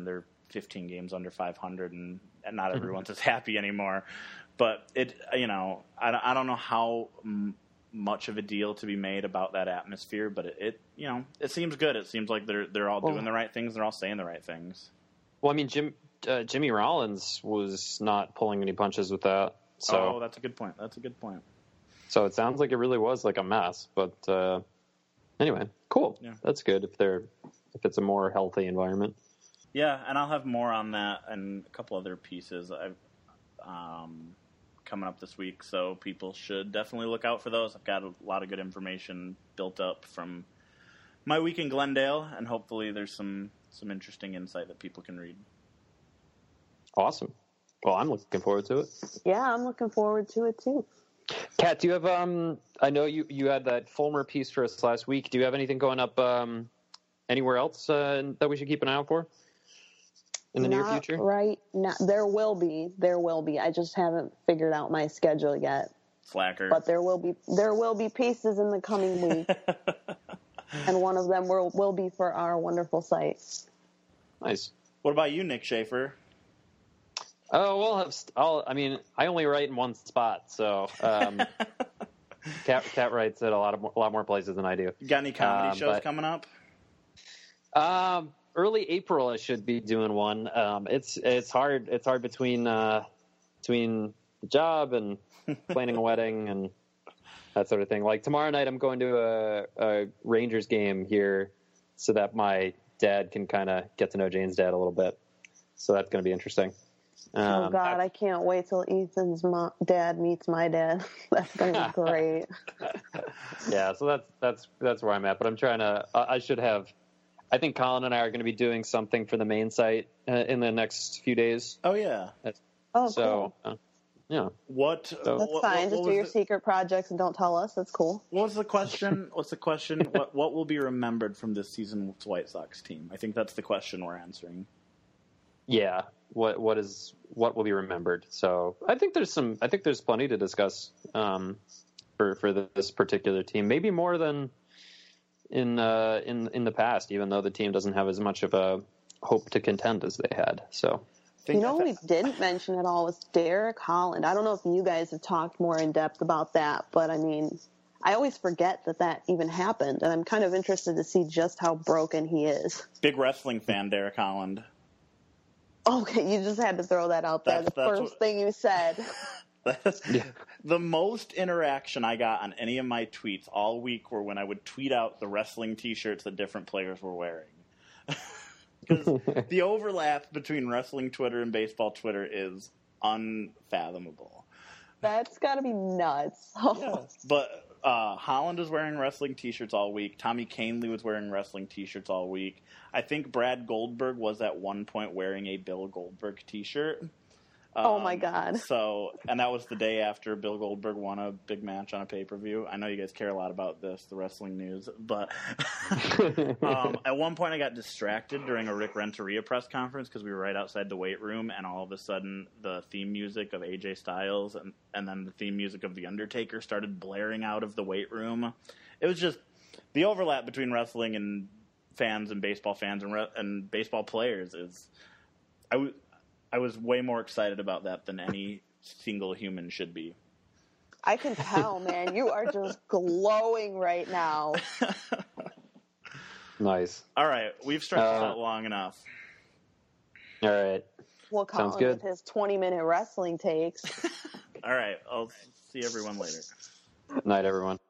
fifteen games under five hundred, and, and not everyone's as happy anymore. But it, you know, I, I don't know how m- much of a deal to be made about that atmosphere, but it, it, you know, it seems good. It seems like they're they're all doing well, the right things. They're all saying the right things. Well, I mean, Jim uh, Jimmy Rollins was not pulling any punches with that. So, oh, that's a good point. That's a good point. So it sounds like it really was like a mess. But uh, anyway, cool. Yeah. That's good if they're if it's a more healthy environment. Yeah, and I'll have more on that and a couple other pieces I've um, coming up this week. So people should definitely look out for those. I've got a lot of good information built up from my week in Glendale, and hopefully there's some some interesting insight that people can read. Awesome. Well, I'm looking forward to it. Yeah, I'm looking forward to it too. Kat, do you have, um, I know you, you had that Fulmer piece for us last week. Do you have anything going up um, anywhere else uh, that we should keep an eye out for in the Not near future? Right now. There will be. There will be. I just haven't figured out my schedule yet. Slacker. But there will be there will be pieces in the coming week. And one of them will, will be for our wonderful site. Nice. What about you, Nick Schaefer? Oh, well, I've, I'll, I mean, I only write in one spot, so um, Kat, Kat writes at a lot of a lot more places than I do. You got any comedy um, shows but, coming up? Um, early April, I should be doing one. Um, it's it's hard. It's hard between uh, between the job and planning a wedding and that sort of thing. Like tomorrow night, I'm going to a, a Rangers game here, so that my dad can kind of get to know Jane's dad a little bit. So that's going to be interesting. Um, oh God, I can't wait till Ethan's mom, dad meets my dad. That's gonna be great. Yeah, so that's that's that's where I'm at. But I'm trying to. I should have. I think Colin and I are going to be doing something for the main site uh, in the next few days. Oh yeah. Oh, so, cool. Uh, yeah. What? So, That's what, fine. What, Just what do your the, secret projects and don't tell us. That's cool. What was the question? What's the question? what What will be remembered from this season's White Sox team? I think that's the question we're answering. Yeah. What what is what will be remembered? So I think there's some. I think there's plenty to discuss um, for for this particular team. Maybe more than in uh, in in the past, even though the team doesn't have as much of a hope to contend as they had. So you know, who we didn't mention at all was Derek Holland. I don't know if you guys have talked more in depth about that, but I mean, I always forget that that even happened, and I'm kind of interested to see just how broken he is. Big wrestling fan, Derek Holland. Okay, you just had to throw that out there. That's, the that's first what, thing you said. yeah. The most interaction I got on any of my tweets all week were when I would tweet out the wrestling T-shirts that different players were wearing. Because the overlap between wrestling Twitter and baseball Twitter is unfathomable. That's got to be nuts. Yeah. But uh, Holland was wearing wrestling T-shirts all week. Tommy Canley was wearing wrestling T-shirts all week. I think Brad Goldberg was at one point wearing a Bill Goldberg T-shirt. Um, Oh, my God. So, and that was the day after Bill Goldberg won a big match on a pay-per-view. I know you guys care a lot about this, the wrestling news, but um, at one point I got distracted during a Rick Renteria press conference because we were right outside the weight room, and all of a sudden the theme music of A J Styles and, and then the theme music of The Undertaker started blaring out of the weight room. It was just the overlap between wrestling and fans and baseball fans and, re- and baseball players is I w- I was way more excited about that than any single human should be. I can tell, man. You are just glowing right now. Nice. All right, we've stretched Uh, this out long enough. All right. Well, Sounds Colin good. with his twenty-minute wrestling takes. All right, I'll see everyone later. Night, everyone.